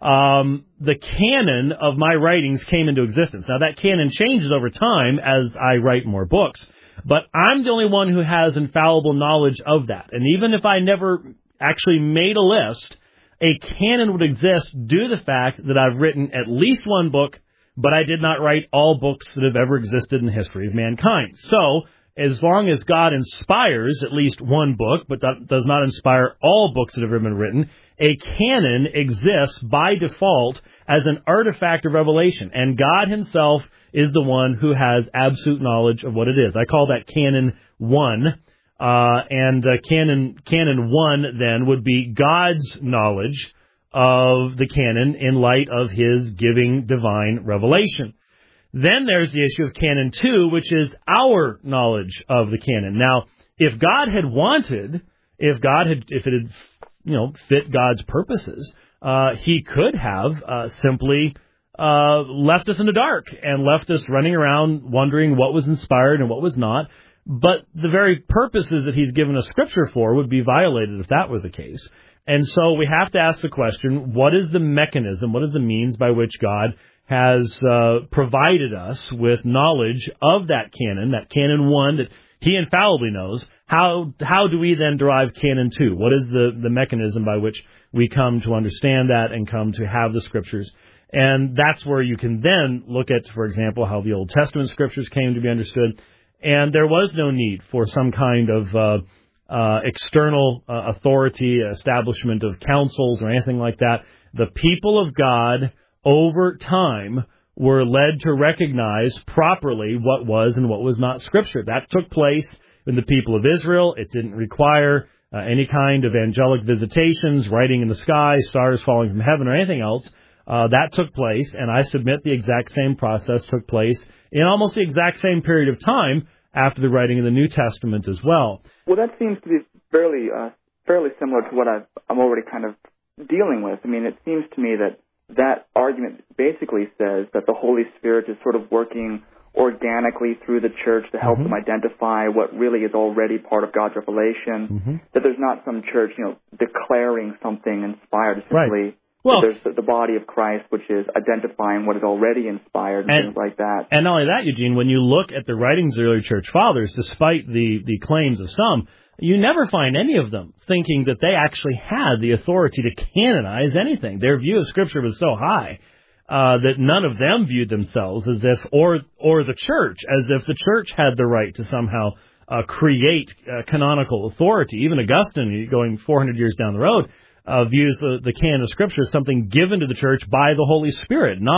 Speaker 2: Um, the canon of my writings came into existence. Now, that canon changes over time as I write more books, but I'm the only one who has infallible knowledge of that. And even if I never actually made a list, a canon would exist due to the fact that I've written at least one book, but I did not write all books that have ever existed in the history of mankind. So, as long as God inspires at least one book, but that does not inspire all books that have ever been written, a canon exists by default as an artifact of revelation. And God Himself is the one who has absolute knowledge of what it is. I call that canon one. Uh, and uh, canon canon one, then, would be God's knowledge of the canon in light of His giving divine revelation. Then there's the issue of canon two, which is our knowledge of the canon. Now, if God had wanted, if God had, if it had, you know, fit God's purposes, uh, He could have uh, simply uh, left us in the dark and left us running around wondering what was inspired and what was not. But the very purposes that He's given us Scripture for would be violated if that was the case. And so we have to ask the question, what is the mechanism, what is the means by which God has uh, provided us with knowledge of that canon, that canon one that He infallibly knows? How how do we then derive canon two? What is the, the mechanism by which we come to understand that and come to have the Scriptures? And that's where you can then look at, for example, how the Old Testament Scriptures came to be understood. And there was no need for some kind of uh, uh, external uh, authority, establishment of councils or anything like that. The people of God over time were led to recognize properly what was and what was not Scripture. That took place in the people of Israel. It didn't require uh, any kind of angelic visitations, writing in the sky, stars falling from heaven, or anything else. Uh, that took place, and I submit the exact same process took place in almost the exact same period of time after the writing of the New Testament as well.
Speaker 9: Well, that seems to be fairly uh, fairly similar to what I've, I'm already kind of dealing with. I mean, it seems to me that that argument basically says that the Holy Spirit is sort of working organically through the church to help mm-hmm. them identify what really is already part of God's revelation, mm-hmm. that there's not some church, you know, declaring something inspired, simply
Speaker 2: right. Well,
Speaker 9: there's the, the body of Christ, which is identifying what is already inspired and, and things like that.
Speaker 2: And not only that, Eugene, when you look at the writings of the early church fathers, despite the, the claims of some, you never find any of them thinking that they actually had the authority to canonize anything. Their view of Scripture was so high uh, that none of them viewed themselves as if, or or the church, as if the church had the right to somehow uh, create uh, canonical authority. Even Augustine, going four hundred years down the road, uh, views the, the canon of Scripture as something given to the church by the Holy Spirit, not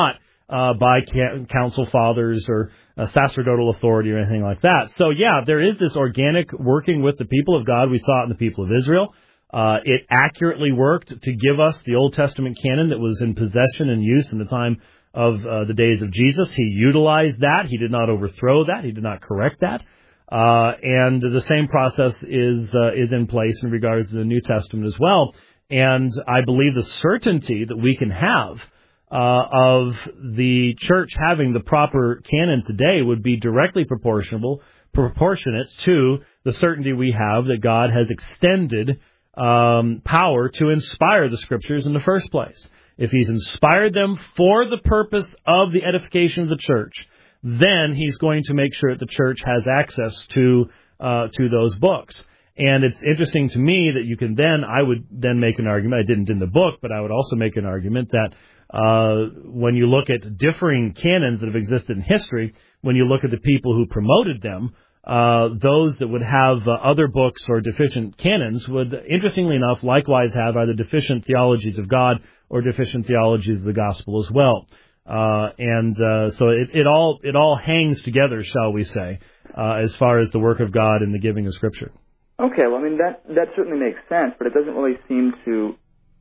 Speaker 2: uh, by ca- council fathers or uh, sacerdotal authority or anything like that. So, yeah, there is this organic working with the people of God. We saw it in the people of Israel. Uh, it accurately worked to give us the Old Testament canon that was in possession and use in the time of uh, the days of Jesus. He utilized that. He did not overthrow that. He did not correct that. Uh, and the same process is uh, is in place in regards to the New Testament as well. And I believe the certainty that we can have uh, of the church having the proper canon today would be directly proportional, proportionate to the certainty we have that God has extended um, power to inspire the Scriptures in the first place. If He's inspired them for the purpose of the edification of the church, then He's going to make sure that the church has access to uh, to those books. And it's interesting to me that you can then, I would then make an argument, I didn't in the book, but I would also make an argument that uh, when you look at differing canons that have existed in history, when you look at the people who promoted them, uh, those that would have uh, other books or deficient canons would, interestingly enough, likewise have either deficient theologies of God or deficient theologies of the gospel as well. Uh, and uh, so it, it all it all hangs together, shall we say, uh, as far as the work of God and the giving of Scripture.
Speaker 9: Okay, well, I mean, that that certainly makes sense, but it doesn't really seem to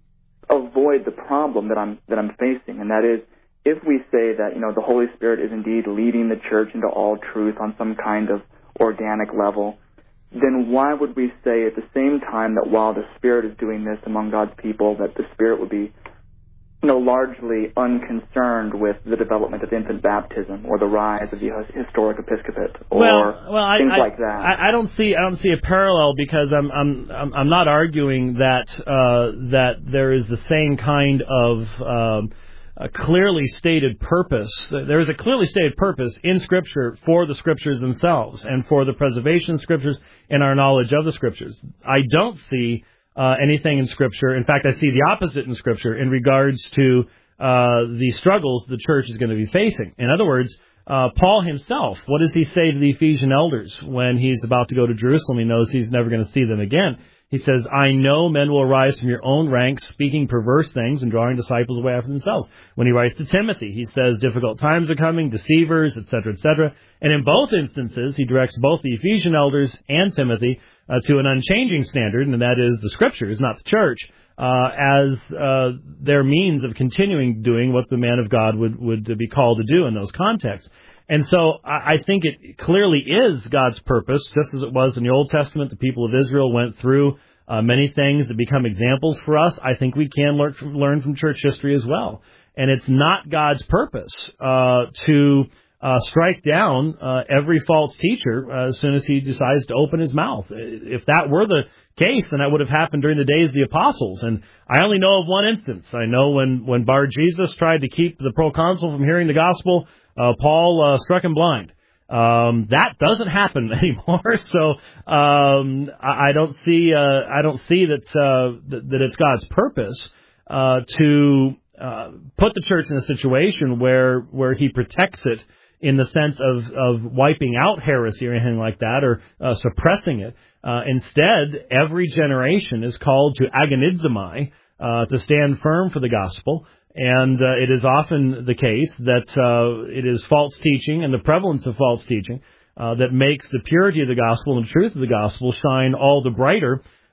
Speaker 9: avoid the problem that I'm that I'm facing, and that is, if we say that, you know, the Holy Spirit is indeed leading the church into all truth on some kind of organic level, then why would we say at the same time that while the Spirit is doing this among God's people, that the Spirit would be, you know, largely unconcerned with the development of infant baptism or the rise of the historic episcopate or
Speaker 2: well, well, I,
Speaker 9: things
Speaker 2: I,
Speaker 9: like that?
Speaker 2: I, I don't see I don't see a parallel because I'm I'm I'm I'm not arguing that uh, that there is the same kind of um, a clearly stated purpose. There is a clearly stated purpose in Scripture for the Scriptures themselves and for the preservation of Scriptures and our knowledge of the Scriptures. I don't see Uh, anything in Scripture. In fact, I see the opposite in Scripture in regards to uh, the struggles the church is going to be facing. In other words, uh, Paul himself, what does he say to the Ephesian elders when he's about to go to Jerusalem? He knows he's never going to see them again. He says, I know men will arise from your own ranks, speaking perverse things and drawing disciples away after themselves. When he writes to Timothy, he says, difficult times are coming, deceivers, et cetera, et cetera. And in both instances, he directs both the Ephesian elders and Timothy uh, to an unchanging standard, and that is the Scriptures, not the church, uh, as uh, their means of continuing doing what the man of God would, would be called to do in those contexts. And so I think it clearly is God's purpose, just as it was in the Old Testament. The people of Israel went through uh, many things that become examples for us. I think we can learn from, learn from church history as well. And it's not God's purpose uh, to uh, strike down uh, every false teacher uh, as soon as he decides to open his mouth. If that were the case, then that would have happened during the days of the apostles. And I only know of one instance. I know when, when Bar Jesus tried to keep the proconsul from hearing the gospel, Uh, Paul uh, struck him blind. Um, that doesn't happen anymore. So um, I, I don't see uh, I don't see that, uh, that that it's God's purpose uh, to uh, put the church in a situation where where He protects it in the sense of of wiping out heresy or anything like that, or uh, suppressing it. Uh, instead, every generation is called to agonizomai, uh, to stand firm for the gospel. And uh, it is often the case that uh, it is false teaching and the prevalence of false teaching uh, that makes the purity of the gospel and the truth of the gospel shine all the brighter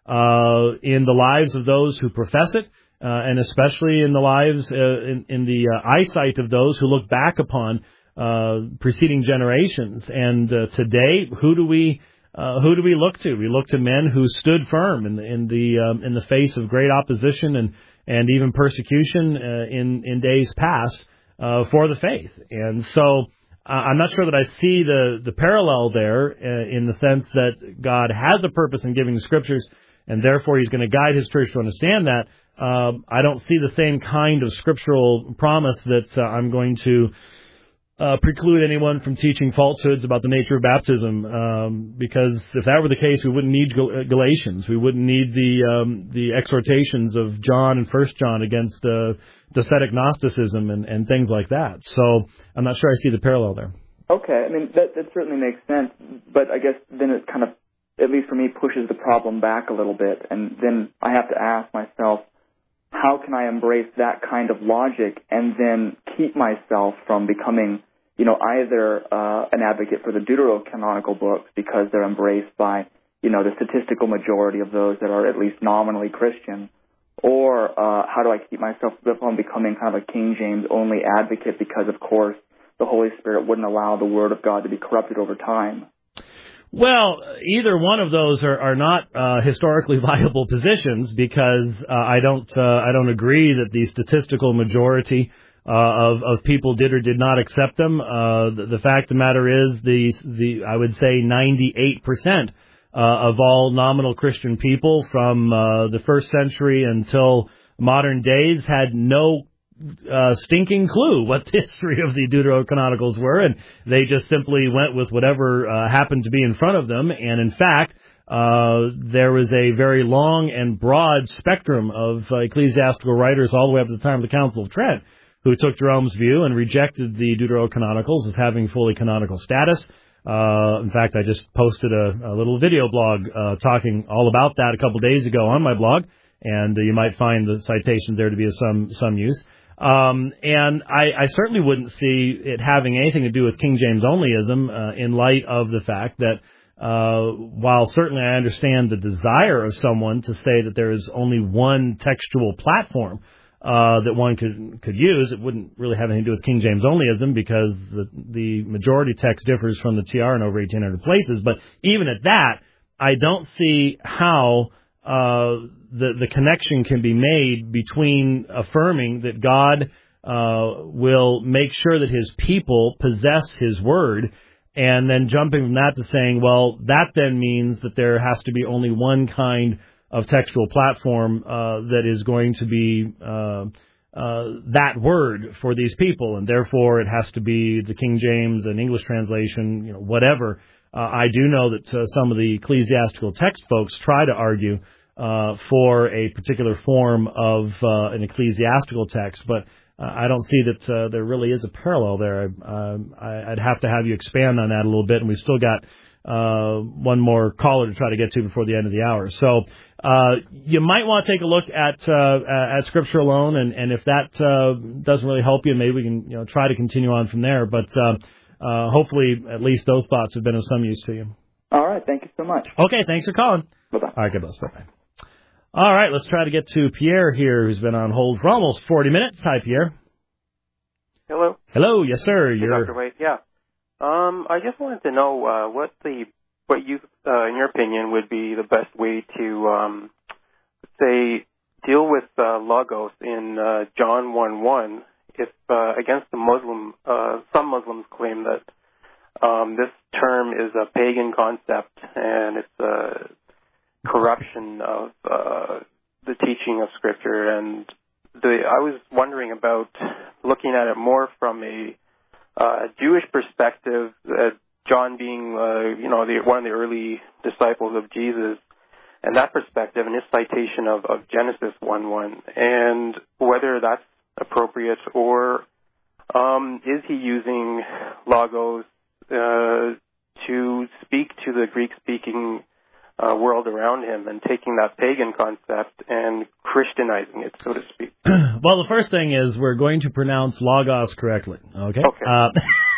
Speaker 2: uh, in the lives of those who profess it, uh, and especially in the lives, uh, in, in the uh, eyesight of those who look back upon uh, preceding generations. And uh, today, who do we uh, who do we look to? We look to men who stood firm in the in the um, in the face of great opposition and. and even persecution uh, in, in days past uh, for the faith. And so uh, I'm not sure that I see the, the parallel there uh, in the sense that God has a purpose in giving the Scriptures, and therefore He's going to guide His church to understand that. Um, I don't see the same kind of scriptural promise that uh, I'm going to uh, preclude anyone from teaching falsehoods about the nature of baptism, um, because if that were the case, we wouldn't need Gal- Galatians. We wouldn't need the um, the exhortations of John and First John against uh, Docetic Gnosticism and, and things like that. So I'm not sure I see the parallel there.
Speaker 9: Okay, I mean, that, that certainly makes sense, but I guess then it kind of, at least for me, pushes the problem back a little bit, and then I have to ask myself, how can I embrace that kind of logic and then keep myself from becoming, you know, either uh, an advocate for the deuterocanonical books because they're embraced by, you know, the statistical majority of those that are at least nominally Christian, or uh, how do I keep myself from becoming kind of a King James only advocate because, of course, the Holy Spirit wouldn't allow the Word of God to be corrupted over time?
Speaker 2: Well, either one of those are, are not uh, historically viable positions because uh, I don't uh, I don't agree that the statistical majority uh, of of people did or did not accept them. Uh, the, the fact of the matter is the the I would say ninety-eight percent uh, of all nominal Christian people from uh, the first century until modern days had no Uh, stinking clue what the history of the Deuterocanonicals were, and they just simply went with whatever uh, happened to be in front of them. And in fact, uh, there was a very long and broad spectrum of uh, ecclesiastical writers all the way up to the time of the Council of Trent who took Jerome's view and rejected the Deuterocanonicals as having fully canonical status. Uh, in fact, I just posted a, a little video blog uh, talking all about that a couple days ago on my blog, and uh, you might find the citation there to be of some some use. Um, and I, I certainly wouldn't see it having anything to do with King James onlyism uh, in light of the fact that uh, while certainly I understand the desire of someone to say that there is only one textual platform uh, that one could could use, it wouldn't really have anything to do with King James onlyism because the, the majority text differs from the T R in over eighteen hundred places. But even at that, I don't see how Uh, the the connection can be made between affirming that God uh, will make sure that His people possess His Word, and then jumping from that to saying, well, that then means that there has to be only one kind of textual platform uh, that is going to be uh, uh, that word for these people, and therefore it has to be the King James, an English translation, you know, whatever. Uh, I do know that uh, some of the ecclesiastical text folks try to argue uh, for a particular form of uh, an ecclesiastical text, but uh, I don't see that uh, there really is a parallel there. Uh, I, I'd have to have you expand on that a little bit, and we've still got uh, one more caller to try to get to before the end of the hour. So uh, you might want to take a look at uh, at Scripture alone, and, and if that uh, doesn't really help you, maybe we can you know try to continue on from there. But uh, Uh, hopefully, at least those thoughts have been of some use to you.
Speaker 9: All right. Thank you so much.
Speaker 2: Okay. Thanks for calling.
Speaker 9: Bye-bye.
Speaker 2: All right. God bless. Bye-bye. All right. Let's try to get to Pierre here, who's been on hold for almost forty minutes. Hi, Pierre.
Speaker 10: Hello.
Speaker 2: Hello. Yes, sir.
Speaker 10: Hey,
Speaker 2: You're...
Speaker 10: Doctor Wade. Yeah. Um, I just wanted to know uh, what the what you, uh, in your opinion, would be the best way to, um, say, deal with uh, logos in uh, John one one. If uh, against the Muslim, uh, some Muslims claim that um, this term is a pagan concept and it's a corruption of uh, the teaching of Scripture. And the, I was wondering about looking at it more from a uh, Jewish perspective, uh, John being, uh, you know, the, one of the early disciples of Jesus, and that perspective and his citation of, of Genesis one one, and whether that's appropriate, or um, is he using logos uh, to speak to the Greek-speaking uh, world around him and taking that pagan concept and Christianizing it, so to speak?
Speaker 2: Well, the first thing is we're going to pronounce logos correctly. Okay.
Speaker 10: Okay.
Speaker 2: Uh,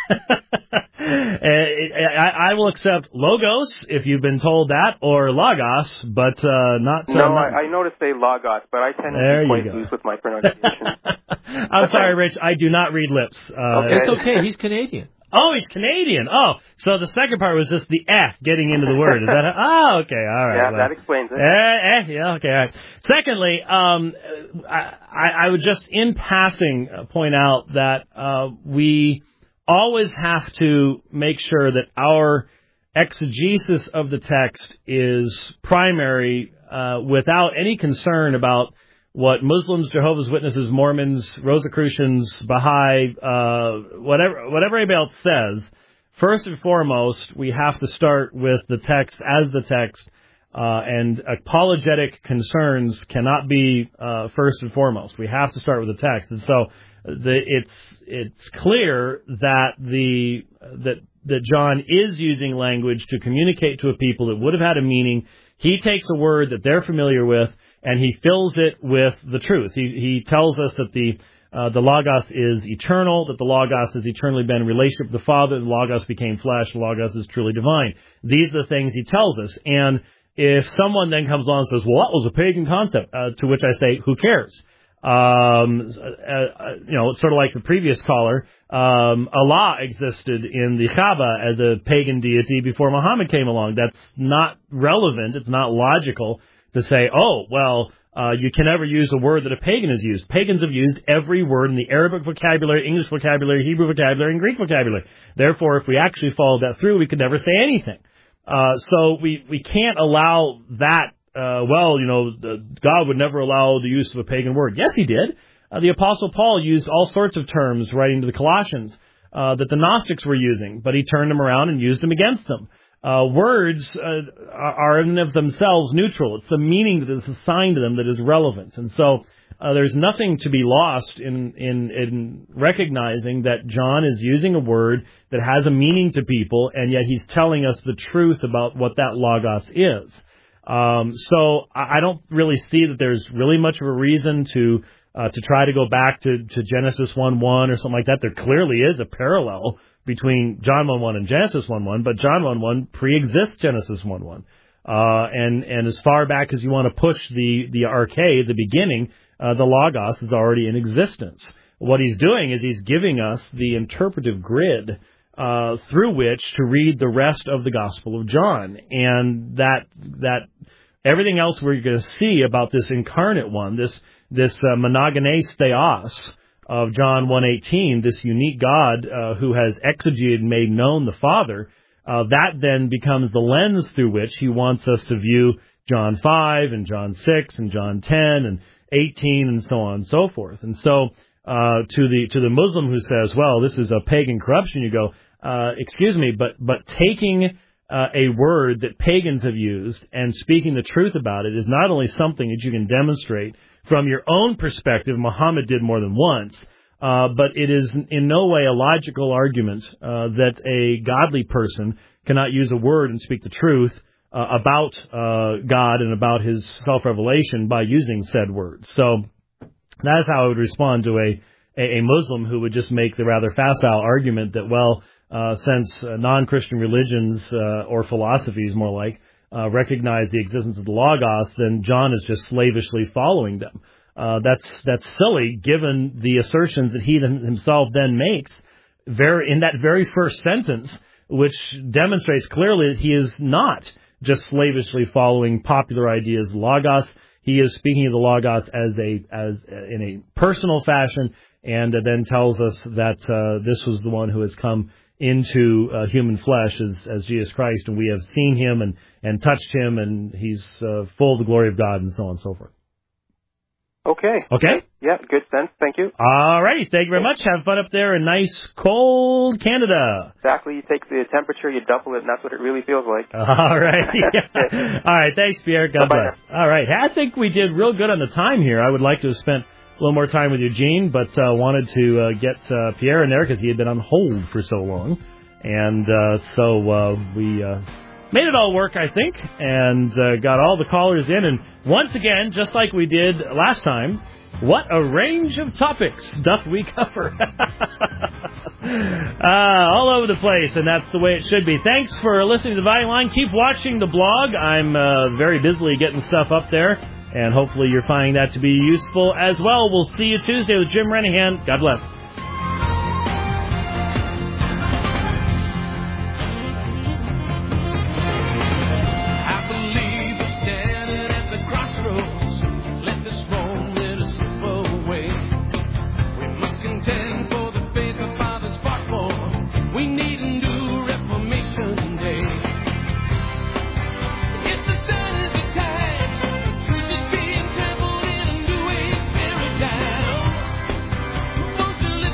Speaker 2: I, I will accept logos if you've been told that, or logos, but uh, not. Uh,
Speaker 10: no,
Speaker 2: not...
Speaker 10: I, I know to say logos, but I tend to
Speaker 2: there
Speaker 10: be quite
Speaker 2: go.
Speaker 10: loose with my pronunciation.
Speaker 2: I'm sorry, Rich. I do not read lips. Uh,
Speaker 10: okay.
Speaker 8: It's okay. He's Canadian.
Speaker 2: Oh, he's Canadian. Oh, so the second part was just the eh getting into the word. Is that? A, oh, okay. All right.
Speaker 10: Yeah,
Speaker 2: well,
Speaker 10: that explains it.
Speaker 2: Eh, eh, yeah, okay. All right. Secondly, um, I, I would just in passing point out that uh, we always have to make sure that our exegesis of the text is primary uh, without any concern about what Muslims, Jehovah's Witnesses, Mormons, Rosicrucians, Baha'i, uh, whatever, whatever anybody else says. First and foremost, we have to start with the text as the text, uh, and apologetic concerns cannot be uh, first and foremost. We have to start with the text, and so the, it's it's clear that the that that John is using language to communicate to a people that would have had a meaning. He takes a word that they're familiar with. and he fills it with the truth. He, he tells us that the uh, the Logos is eternal, that the Logos has eternally been in relationship with the Father, the Logos became flesh, the Logos is truly divine. These are the things he tells us. And if someone then comes along and says, well, that was a pagan concept, uh, to which I say, who cares? Um, uh, you know, it's sort of like the previous caller. Um, Allah existed in the Kaaba as a pagan deity before Muhammad came along. That's not relevant. It's not logical to say, oh, well, uh, you can never use a word that a pagan has used. Pagans have used every word in the Arabic vocabulary, English vocabulary, Hebrew vocabulary, and Greek vocabulary. Therefore, if we actually followed that through, we could never say anything. Uh, so we, we can't allow that. Uh, well, you know, God would never allow the use of a pagan word. Yes, he did. Uh, the Apostle Paul used all sorts of terms writing to the Colossians uh, that the Gnostics were using, but he turned them around and used them against them. Uh, words uh, are in of themselves neutral. It's the meaning that is assigned to them that is relevant. And so uh, there's nothing to be lost in, in, in recognizing that John is using a word that has a meaning to people, and yet he's telling us the truth about what that Logos is. Um, so I don't really see that there's really much of a reason to uh, to try to go back to, to Genesis one one or something like that. There clearly is a parallel between John one one and Genesis one one, but John one one pre-exists Genesis one one. Uh, and, and as far back as you want to push the, the arche, the beginning, uh, the Logos is already in existence. What he's doing is he's giving us the interpretive grid Uh, through which to read the rest of the Gospel of John. And that that everything else we're going to see about this incarnate one, this this uh, monogenes theos of John one eighteen, this unique God uh, who has exegeted and made known the Father, uh, that then becomes the lens through which he wants us to view John five and John six and John ten and eighteen and so on and so forth. And so uh, to the to the Muslim who says, well, this is a pagan corruption, you go, Uh, excuse me, but but taking uh, a word that pagans have used and speaking the truth about it is not only something that you can demonstrate from your own perspective. Muhammad did more than once, uh, but it is in no way a logical argument uh, that a godly person cannot use a word and speak the truth uh, about uh, God and about His self-revelation by using said words. So that is how I would respond to a a, a Muslim who would just make the rather facile argument that, well, Uh, since uh, non-Christian religions uh, or philosophies, more like, uh, recognize the existence of the Logos, then John is just slavishly following them. Uh, that's that's silly, given the assertions that he himself then makes very in that very first sentence, which demonstrates clearly that he is not just slavishly following popular ideas. Logos, he is speaking of the Logos as a as uh, in a personal fashion, and uh, then tells us that uh, this was the one who has come into uh, human flesh as, as Jesus Christ, and we have seen him and, and touched him, and he's uh, full of the glory of God, and so on and so forth.
Speaker 10: Okay.
Speaker 2: Okay?
Speaker 10: Yeah, good sense. Thank you.
Speaker 2: All right. Thank you very much. Have fun up there in nice, cold Canada.
Speaker 10: Exactly. You take the temperature, you double it, and that's what it really feels like.
Speaker 2: All right. All right. Thanks, Pierre. God
Speaker 10: Bye-bye
Speaker 2: bless. All right. I think we did real good on the time here. I would like to have spent a little more time with Eugene, but uh, wanted to uh, get uh, Pierre in there because he had been on hold for so long. And uh, so uh, we uh, made it all work, I think, and uh, got all the callers in. And once again, just like we did last time, what a range of topics doth we cover. uh, all over the place, and that's the way it should be. Thanks for listening to the Dividing Line. Keep watching the blog. I'm uh, very busily getting stuff up there. And hopefully you're finding that to be useful as well. We'll see you Tuesday with Jim Renihan. God bless.
Speaker 7: Won't you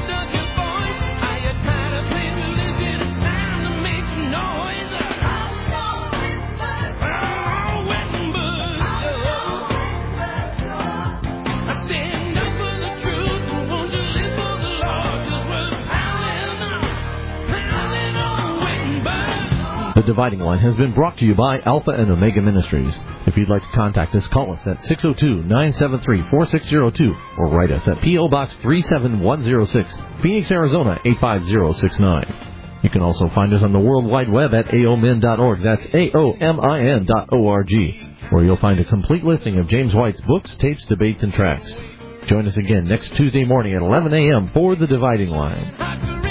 Speaker 1: The Dividing Line has been brought to you by Alpha and Omega Ministries. If you'd like to contact us, call us at six oh two, nine seven three, four six oh two or write us at P O. Box three seven one oh six, Phoenix, Arizona eight five zero six nine. You can also find us on the World Wide Web at A O M I N dot org. That's A O M I N dot O R G, where you'll find a complete listing of James White's books, tapes, debates, and tracts. Join us again next Tuesday morning at eleven a.m. for The Dividing Line.